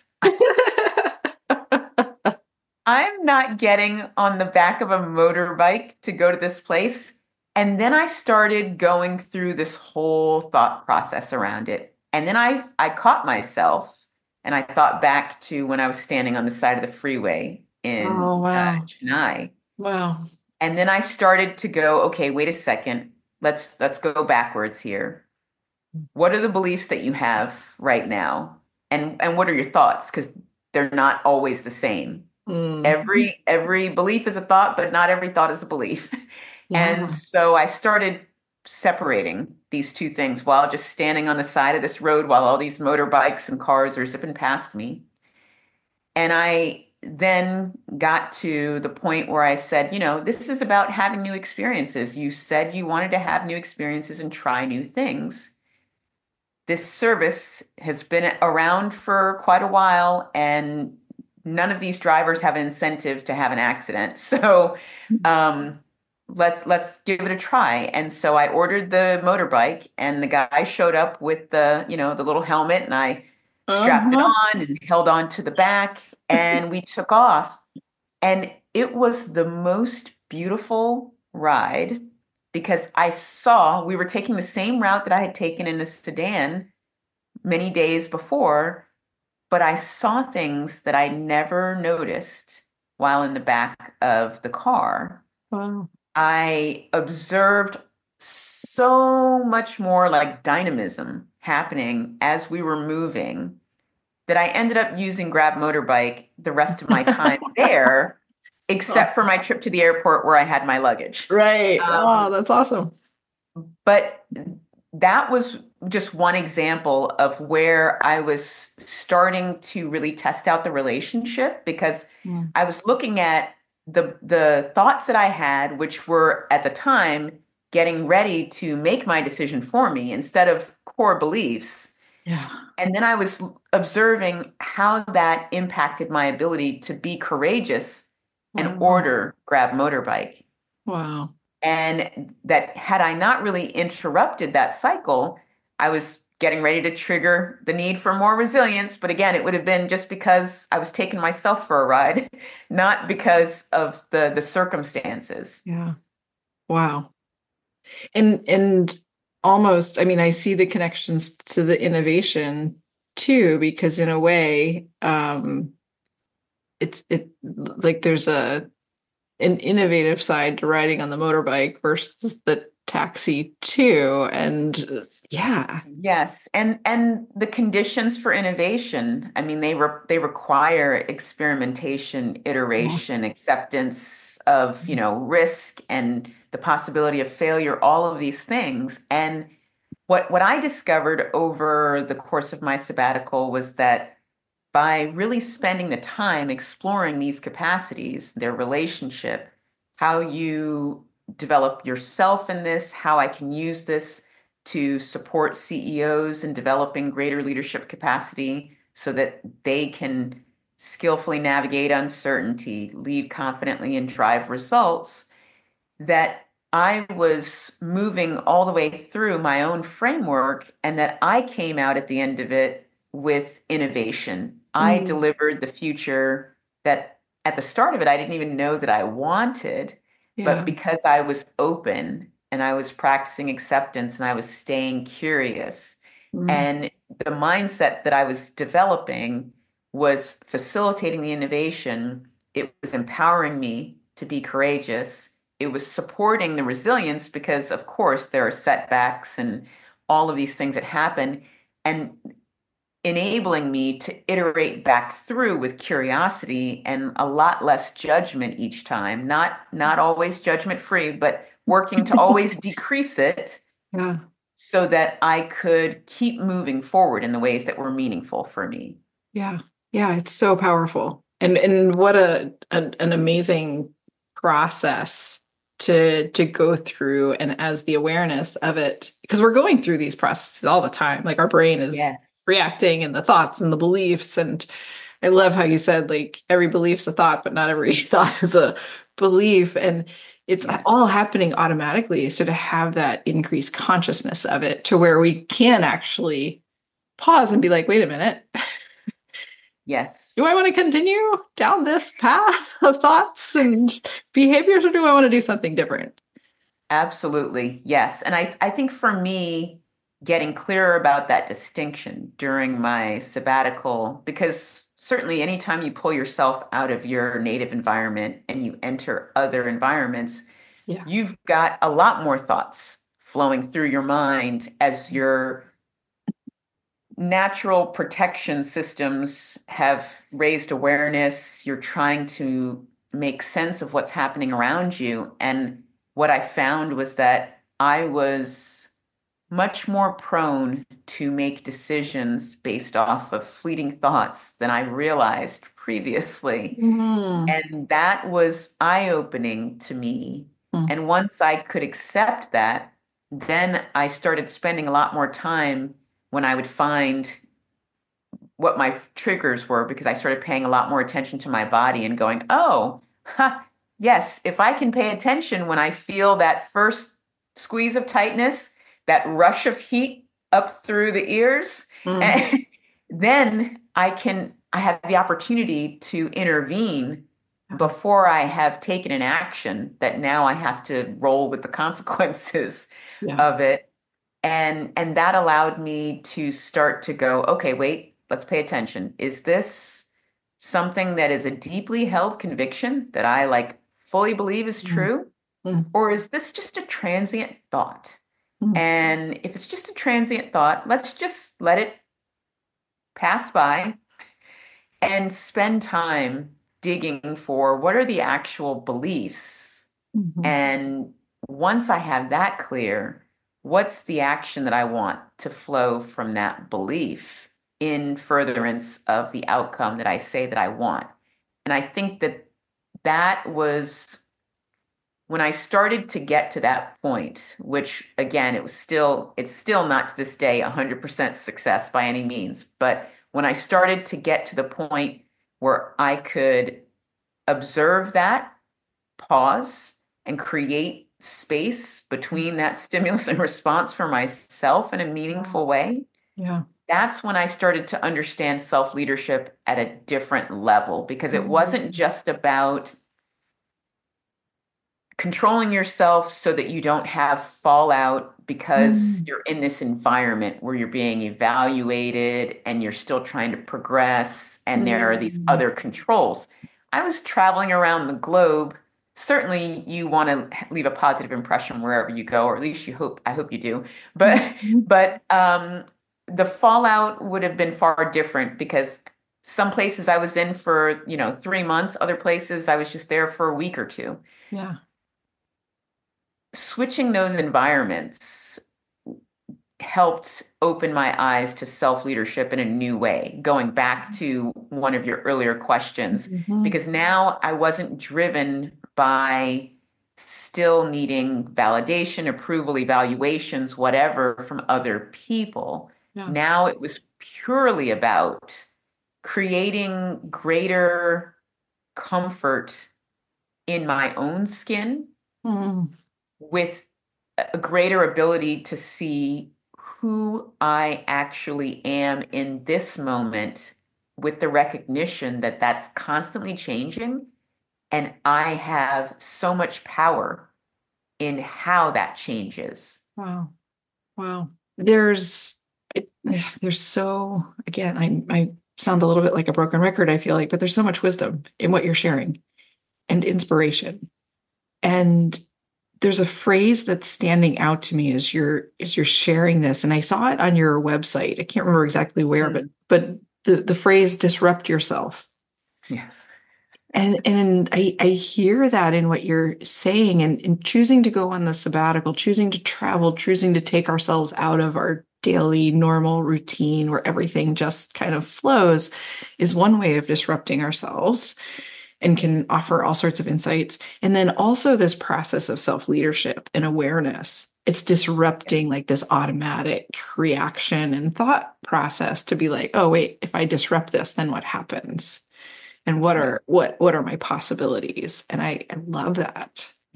I'm not getting on the back of a motorbike to go to this place. And then I started going through this whole thought process around it. And then I I caught myself and I thought back to when I was standing on the side of the freeway Oh, in uh, wow. Chennai. Wow. And then I started to go, okay, wait a second. Let's let's go backwards here. What are the beliefs that you have right now? And and what are your thoughts? Because they're not always the same. Mm. Every every belief is a thought, but not every thought is a belief. And Yeah. so I started separating these two things while just standing on the side of this road while all these motorbikes and cars are zipping past me. And I then got to the point where I said, you know, this is about having new experiences. You said you wanted to have new experiences and try new things. This service has been around for quite a while, and none of these drivers have an incentive to have an accident. So um, let's let's give it a try. And so I ordered the motorbike, and the guy showed up with the, you know, the little helmet, and I strapped it Uh-huh. on and held on to the back, and we took off. And it was the most beautiful ride because I saw we were taking the same route that I had taken in a sedan many days before, but I saw things that I never noticed while in the back of the car. Wow. I observed so much more like dynamism happening as we were moving that I ended up using Grab Motorbike the rest of my time there, except for my trip to the airport where I had my luggage. Right. Um, Oh, that's awesome. but that was just one example of where I was starting to really test out the relationship because Mm. I was looking at the the thoughts that I had, which were at the time getting ready to make my decision for me instead of core beliefs. Yeah. And then I was observing how that impacted my ability to be courageous and Wow. order Grab Motorbike. Wow. And that had I not really interrupted that cycle, I was getting ready to trigger the need for more resilience. But again, it would have been just because I was taking myself for a ride, not because of the the circumstances. Yeah. Wow. And and almost, I mean, I see the connections to the innovation too, because in a way, um, it's it like there's a an innovative side to riding on the motorbike versus the taxi too. And uh, yeah. Yes, and and the conditions for innovation, I mean, they re they require experimentation, Yeah. iteration, acceptance of, you know, risk and the possibility of failure, all of these things. And what what I discovered over the course of my sabbatical was that by really spending the time exploring these capacities, their relationship, how you develop yourself in this, how I can use this to support C E Os in developing greater leadership capacity so that they can skillfully navigate uncertainty, lead confidently, and drive results, that I was moving all the way through my own framework and that I came out at the end of it with innovation. I Mm. delivered the future that at the start of it, I didn't even know that I wanted, but Yeah. because I was open and I was practicing acceptance and I was staying curious, Mm. and the mindset that I was developing was facilitating the innovation. It was empowering me to be courageous. It was supporting the resilience because, of course, there are setbacks and all of these things that happen, and enabling me to iterate back through with curiosity and a lot less judgment each time. Not not always judgment free, but working to always decrease it Yeah. so that I could keep moving forward in the ways that were meaningful for me. Yeah. Yeah. It's so powerful. And and what a, a an amazing process to to go through, and as the awareness of it, because we're going through these processes all the time. Like our brain is Yes. reacting, and the thoughts and the beliefs. And I love how you said like every belief's a thought, but not every thought is a belief. And It's Yes. all happening automatically. So to have that increased consciousness of it to where we can actually pause and be like, wait a minute, Yes. do I want to continue down this path of thoughts and behaviors, or do I want to do something different? Absolutely. Yes. And I, I think for me, getting clearer about that distinction during my sabbatical, because certainly anytime you pull yourself out of your native environment and you enter other environments, Yeah. you've got a lot more thoughts flowing through your mind as your natural protection systems have raised awareness. You're trying to make sense of what's happening around you. And what I found was that I was much more prone to make decisions based off of fleeting thoughts than I realized previously. Mm. And that was eye-opening to me. Mm. And once I could accept that, then I started spending a lot more time when I would find what my triggers were, because I started paying a lot more attention to my body and going, oh, huh, yes, if I can pay attention when I feel that first squeeze of tightness, that rush of heat up through the ears, Mm. and then I can, I have the opportunity to intervene before I have taken an action that now I have to roll with the consequences Yeah. of it. And and that allowed me to start to go, okay, wait, let's pay attention. Is this something that is a deeply held conviction that I like fully believe is Mm. true? Mm. Or is this just a transient thought? Mm. And if it's just a transient thought, let's just let it pass by and spend time digging for what are the actual beliefs. Mhm. And once I have that clear, what's the action that I want to flow from that belief in furtherance of the outcome that I say that I want? And I think that that was when I started to get to that point, which again, it was still, it's still not to this day one hundred percent success by any means. But when I started to get to the point where I could observe that, pause, and create space between that stimulus and response for myself in a meaningful way, Yeah. that's when I started to understand self-leadership at a different level, because it wasn't just about controlling yourself so that you don't have fallout because Mm. you're in this environment where you're being evaluated and you're still trying to progress and there are these Mm. other controls. I was traveling around the globe. Certainly you want to leave a positive impression wherever you go, or at least you hope, I hope you do. But Mhm. but um the fallout would have been far different, because some places I was in for, you know, three months, other places I was just there for a week or two. Yeah. Switching those environments helped open my eyes to self-leadership in a new way, going back to one of your earlier questions, Mhm. because now I wasn't driven by still needing validation, approval, evaluations, whatever from other people. Yeah. Now it was purely about creating greater comfort in my own skin Mm. with a greater ability to see who I actually am in this moment, with the recognition that that's constantly changing and I have so much power in how that changes. Wow. Wow. There's it, there's so again, I I sound a little bit like a broken record, I feel like, but there's so much wisdom in what you're sharing and inspiration. And there's a phrase that's standing out to me as you're as you're sharing this, and I saw it on your website. I can't remember exactly where, but Mm. but the the phrase "disrupt yourself." Yes. And and I I hear that in what you're saying, and, and choosing to go on the sabbatical, choosing to travel, choosing to take ourselves out of our daily normal routine where everything just kind of flows is one way of disrupting ourselves and can offer all sorts of insights. And then also this process of self-leadership and awareness. It's disrupting like this automatic reaction and thought process to be like, oh, wait, if I disrupt this, then what happens? And what Yeah. are what what are my possibilities? And I, I love that.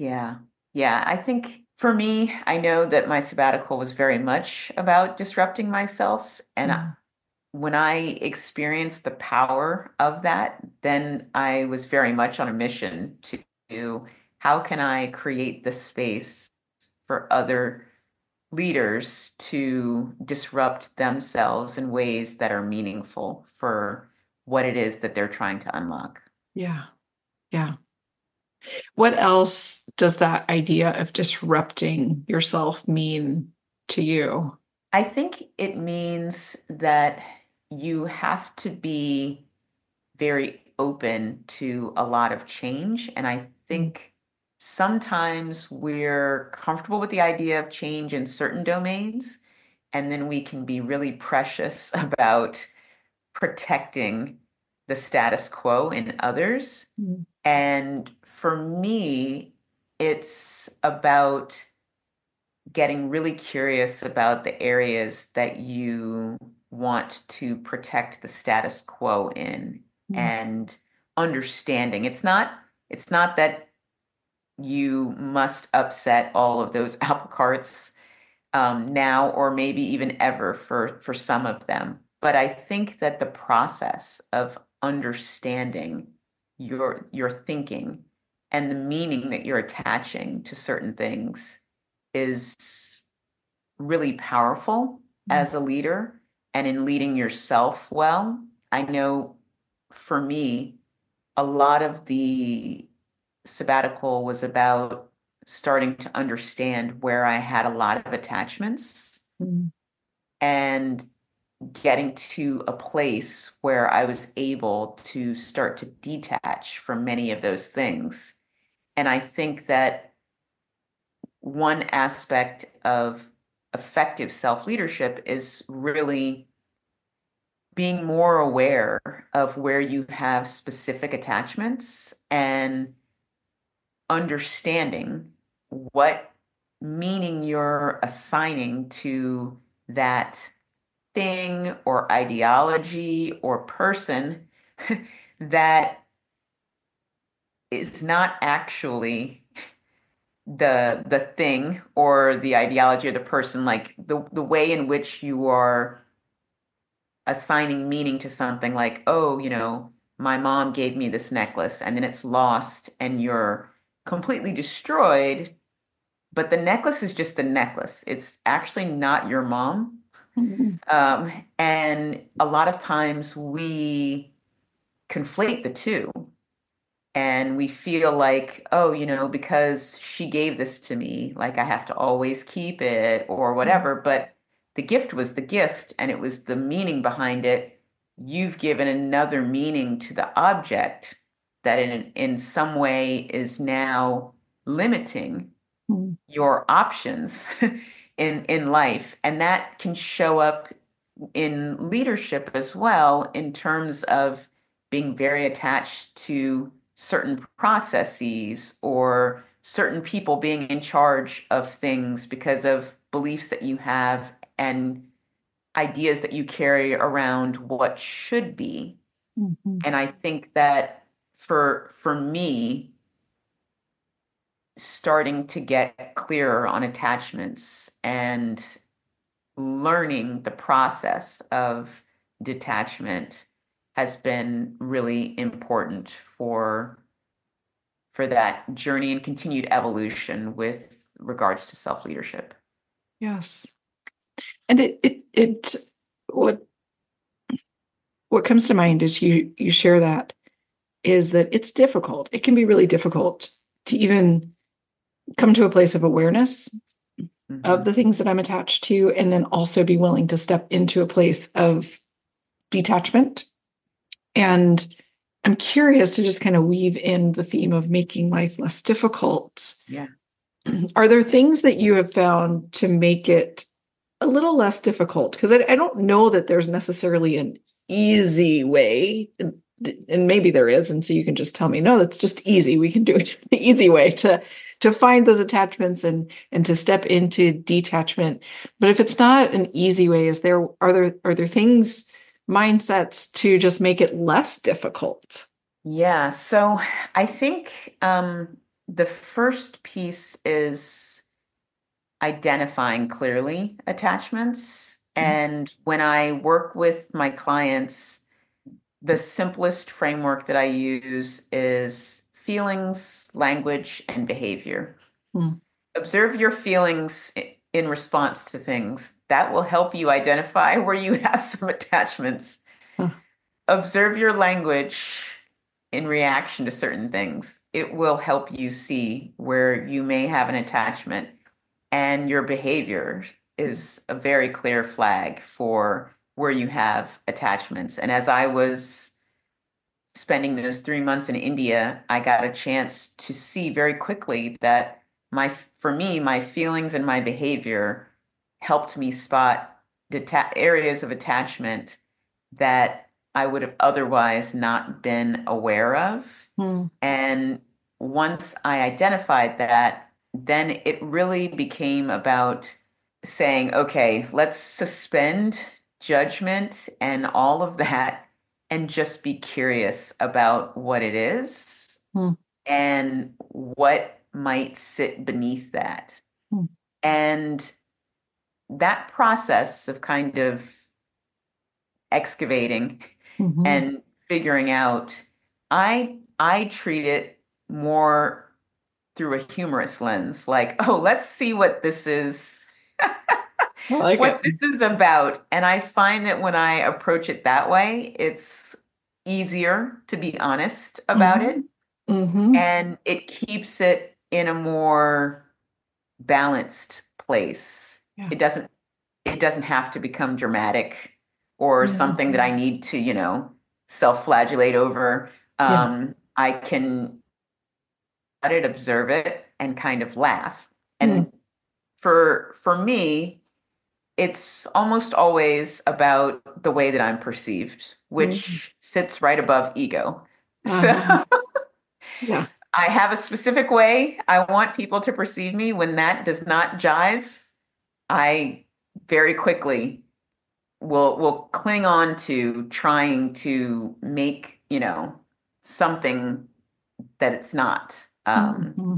Yeah. Yeah. I think for me, I know that my sabbatical was very much about disrupting myself. And I- Mm. when I experienced the power of that, then I was very much on a mission to how can I create the space for other leaders to disrupt themselves in ways that are meaningful for what it is that they're trying to unlock. Yeah. Yeah. What else does that idea of disrupting yourself mean to you? I think it means that you have to be very open to a lot of change. And I Mm. think sometimes we're comfortable with the idea of change in certain domains, and then we can be really precious about protecting the status quo in others. Mm. And for me, it's about getting really curious about the areas that you want to protect the status quo in Mm. and understanding. It's not, it's not that you must upset all of those apple carts um, now or maybe even ever for for some of them. But I think that the process of understanding your your thinking and the meaning that you're attaching to certain things is really powerful Mm. as a leader and in leading yourself well. I know for me, a lot of the sabbatical was about starting to understand where I had a lot of attachments Mm. and getting to a place where I was able to start to detach from many of those things. And I think that one aspect of effective self-leadership is really being more aware of where you have specific attachments and understanding what meaning you're assigning to that thing or ideology or person that is not actually the the thing or the ideology or the person, like the the way in which you are assigning meaning to something, like, oh, you know, my mom gave me this necklace and then it's lost and you're completely destroyed, but the necklace is just the necklace. It's actually not your mom. Mm. Um, and a lot of times we conflate the two and we feel like, oh, you know, because she gave this to me, like I have to always keep it or Mm. whatever. But the gift was the gift and it was the meaning behind it. You've given another meaning to the object that in in some way is now limiting Mm. your options in in life. And that can show up in leadership as well, in terms of being very attached to certain processes or certain people being in charge of things because of beliefs that you have and ideas that you carry around what should be. Mhm. And I think that for for me, starting to get clearer on attachments and learning the process of detachment has been really important for for that journey and continued evolution with regards to self-leadership. Yes. And it, it, it, what, what comes to mind as you, you share that is that it's difficult. It can be really difficult to even come to a place of awareness of Mhm. the things that I'm attached to, and then also be willing to step into a place of detachment. And I'm curious to just kind of weave in the theme of making life less difficult. Yeah. Are there things that you have found to make it a little less difficult? Because I, I don't know that there's necessarily an easy way, and, and maybe there is, and so you can just tell me, no, that's just easy. We can do it the easy way to to find those attachments and and to step into detachment. But if it's not an easy way, is there are there are there things, mindsets to just make it less difficult? Yeah, so I think um, the first piece is identifying clearly attachments. And when I work with my clients, the simplest framework that I use is feelings, language, and behavior. Mm-hmm. Observe your feelings i- in response to things. That will help you identify where you have some attachments. Observe your language in reaction to certain things. It will help you see where you may have an attachment, and your behavior is a very clear flag for where you have attachments. And as I was spending those three months in India, I got a chance to see very quickly that my, for me, my feelings and my behavior helped me spot deta- areas of attachment that I would have otherwise not been aware of. Mm-hmm. And once I identified that, then it really became about saying, okay, let's suspend judgment and all of that and just be curious about what it is and what might sit beneath that. Mm-hmm. And that process of kind of excavating Mm-hmm. and figuring out, I I treat it more through a humorous lens, like, oh, let's see what this is, I like what it. this is about. And I find that when I approach it that way, it's easier to be honest about it, Mm-hmm. Mm-hmm. and it keeps it in a more balanced place. Yeah. It doesn't it doesn't have to become dramatic or Yeah. something that I need to, you know, self-flagellate over. Yeah. Um, I can let it, observe it, and kind of laugh. Mm. And for for me, it's almost always about the way that I'm perceived, Mm. which sits right above ego. So Uh-huh. Yeah. I have a specific way I want people to perceive me. When that does not jive, I very quickly will will cling on to trying to make, you know, something that it's not. Um, Mm-hmm.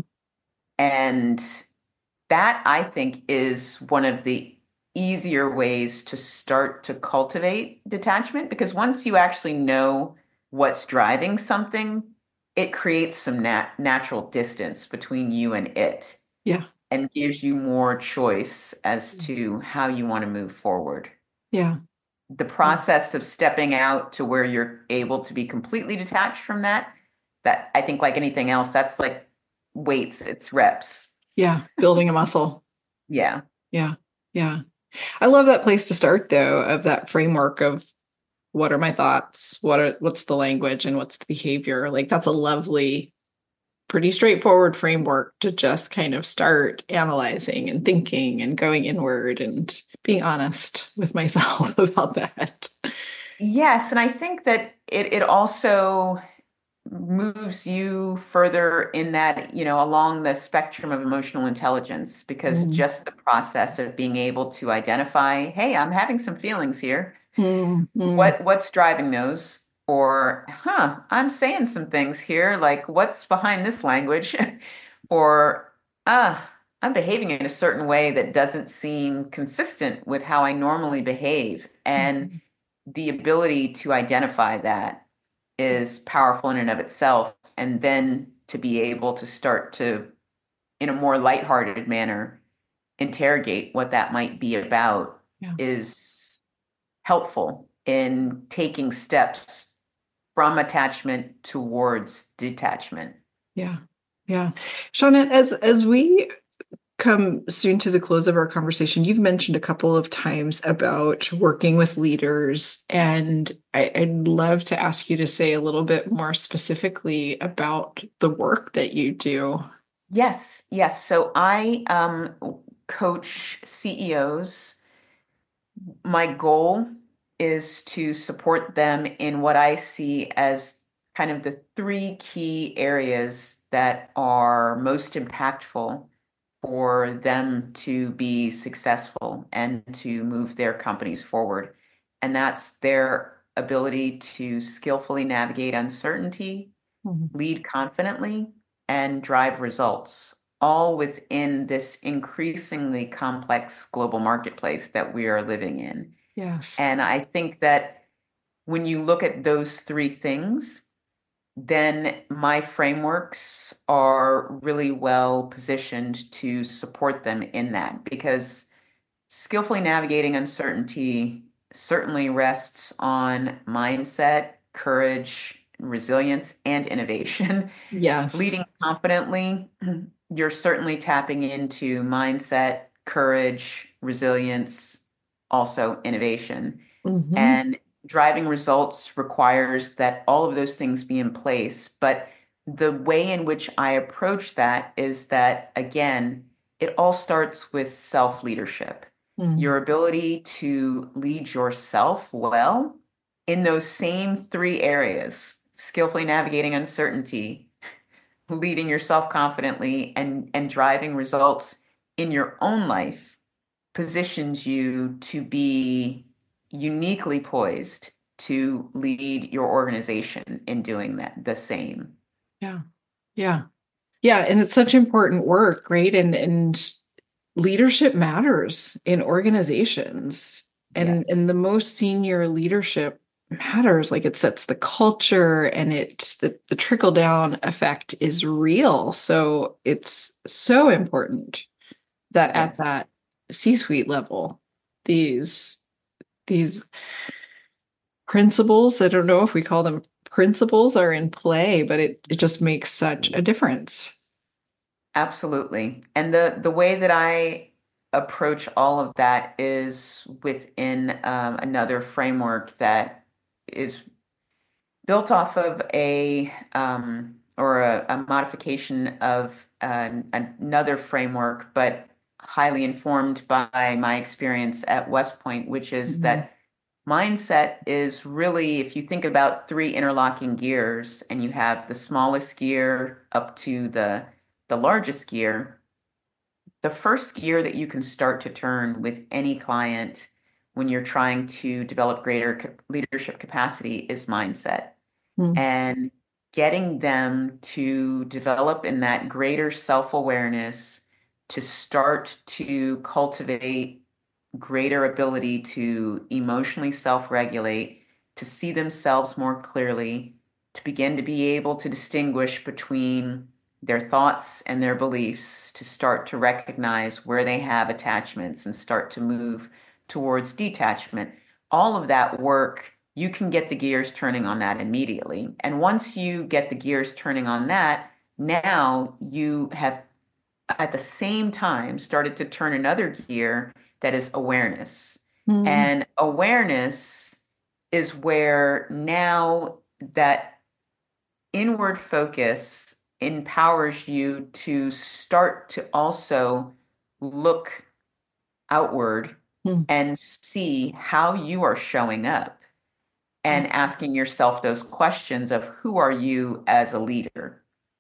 and that I think is one of the easier ways to start to cultivate detachment, because once you actually know what's driving something, it creates some nat natural distance between you and it Yeah. and gives you more choice as to how you want to move forward. Yeah. The process of stepping out to where you're able to be completely detached from that, that I think, like anything else, that's like weights, it's reps. Yeah. Building a muscle. Yeah. Yeah. Yeah. I love that place to start though, of that framework of what are my thoughts? What are what's the language and what's the behavior? Like that's a lovely, pretty straightforward framework to just kind of start analyzing and thinking and going inward and being honest with myself about that. Yes, and I think that it it also moves you further in that, you know, along the spectrum of emotional intelligence, because Mm. just the process of being able to identify, hey, I'm having some feelings here. Mm. Mm. What what's driving those? Or, huh, I'm saying some things here, like what's behind this language? Or, ah, I'm behaving in a certain way that doesn't seem consistent with how I normally behave. And the ability to identify that is powerful in and of itself. And then to be able to start to, in a more lighthearted manner, interrogate what that might be about Yeah. is helpful in taking steps from attachment towards detachment. Yeah. Yeah. Shauna, as as we come soon to the close of our conversation, you've mentioned a couple of times about working with leaders, and I, I'd love to ask you to say a little bit more specifically about the work that you do. Yes, yes. So I um, coach C E Os. My goal is to support them in what I see as kind of the three key areas that are most impactful for them to be successful and to move their companies forward. And that's their ability to skillfully navigate uncertainty, Mhm. lead confidently, and drive results, all within this increasingly complex global marketplace that we are living in. Yes. And I think that when you look at those three things, then my frameworks are really well positioned to support them in that, because skillfully navigating uncertainty certainly rests on mindset, courage, resilience, and innovation. Yes. Leading confidently, you're certainly tapping into mindset, courage, resilience, also innovation. Hmm. And driving results requires that all of those things be in place. But the way in which I approach that is that, again, it all starts with self-leadership. Mm. Your ability to lead yourself well in those same three areas, skillfully navigating uncertainty, leading yourself confidently, and, and driving results in your own life positions you to be uniquely poised to lead your organization in doing that the same. Yeah. Yeah. Yeah. And it's such important work, right? And and leadership matters in organizations. And and the Yes. most senior leadership matters. Like it sets the culture and it the, the trickle down effect is real. So it's so important that at Yes. that C-suite level, these these principles, I don't know if we call them principles, are in play, but it, it just makes such a difference. Absolutely. And the the way that I approach all of that is within um, another framework that is built off of a um, or a, a modification of an, another framework, but highly informed by my experience at West Point, which is Mhm. that mindset is really, if you think about three interlocking gears and you have the smallest gear up to the the largest gear, the first gear that you can start to turn with any client when you're trying to develop greater ca- leadership capacity is mindset, Mm. and getting them to develop in that greater self-awareness, to start to cultivate greater ability to emotionally self-regulate, to see themselves more clearly, to begin to be able to distinguish between their thoughts and their beliefs, to start to recognize where they have attachments and start to move towards detachment. All of that work, you can get the gears turning on that immediately. And once you get the gears turning on that, now you have at the same time started to turn another gear that is awareness. Mm. And awareness is where now that inward focus empowers you to start to also look outward Mm. and see how you are showing up, Yeah. and asking yourself those questions of who are you as a leader,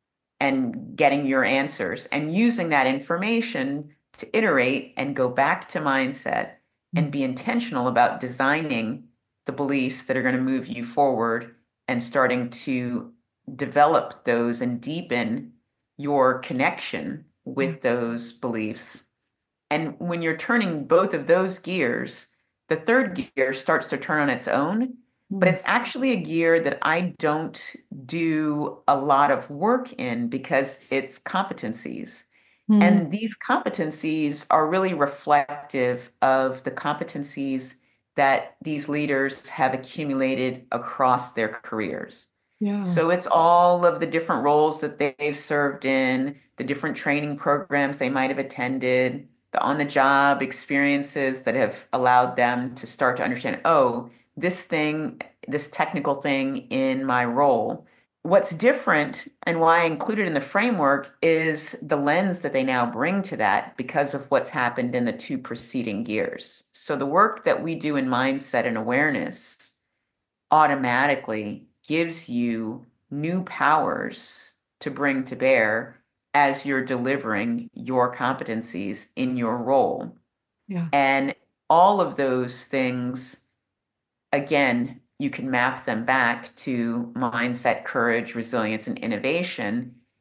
and getting your answers and using that information to iterate and go back to mindset and Mm. be intentional about designing the beliefs that are going to move you forward, and starting to develop those and deepen your connection Yeah. with those beliefs. And when you're turning both of those gears, the third gear starts to turn on its own, but Mm. it's actually a gear that I don't do a lot of work in because it's competencies. Mm. And these competencies are really reflective of the competencies that these leaders have accumulated across their careers. Yeah. So it's all of the different roles that they've served in, the different training programs they might have attended, the on-the-job experiences that have allowed them to start to understand, oh, this thing, this technical thing in my role. What's different and why I include it in the framework is the lens that they now bring to that because of what's happened in the two preceding years. So the work that we do in mindset and awareness automatically gives you new powers to bring to bear as you're delivering your competencies in your role. Yeah. And all of those things, again, you can map them back to mindset, courage, resilience, and innovation.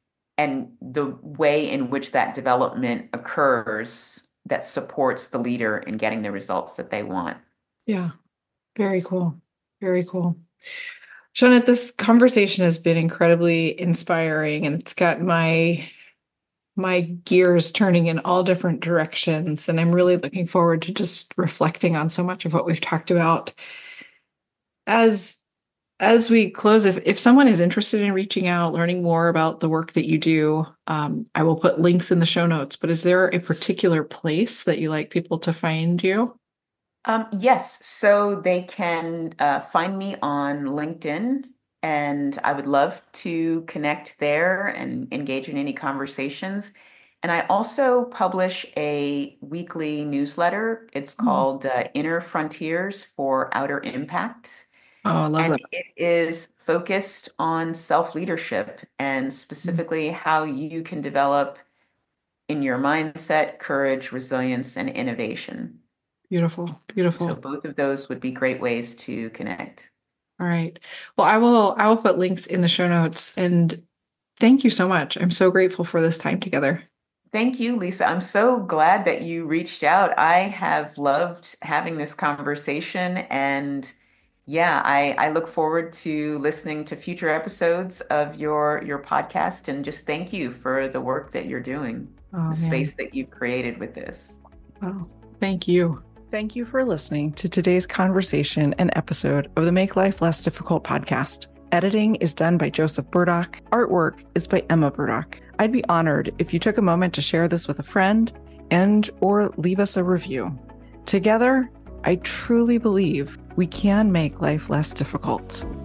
and the way in which that development occurs that supports the leader in getting the results that they want. Yeah, very cool. Very cool. Shawna, this conversation has been incredibly inspiring, and it's got my my gears turning in all different directions. And I'm really looking forward to just reflecting on so much of what we've talked about. As as we close, if, if someone is interested in reaching out, learning more about the work that you do, um, I will put links in the show notes. But is there a particular place that you like people to find you? Um, yes, so they can uh, find me on LinkedIn, and I would love to connect there and engage in any conversations. And I also publish a weekly newsletter. It's Oh, called uh, Inner Frontiers for Outer Impact. I love And that. it is focused on self-leadership and specifically how you can develop in your mindset, courage, resilience, and innovation. Beautiful, So beautiful. both of those would be great ways to connect. All right. Well, I will I will put links in the show notes, and thank you so much. I'm so grateful for this time together. Thank you, Lisa. I'm so glad that you reached out. I have loved having this conversation, and yeah, I, I look forward to listening to future episodes of your your podcast, and just thank you for the work that you're doing, Oh the man. space that you've created with this. Wow. Thank you. Thank you for listening to today's conversation and episode of the Make Life Less Difficult podcast. Editing is done by Joseph Burdock. Artwork is by Emma Burdock. I'd be honored if you took a moment to share this with a friend and or leave us a review. Together, I truly believe we can make life less difficult.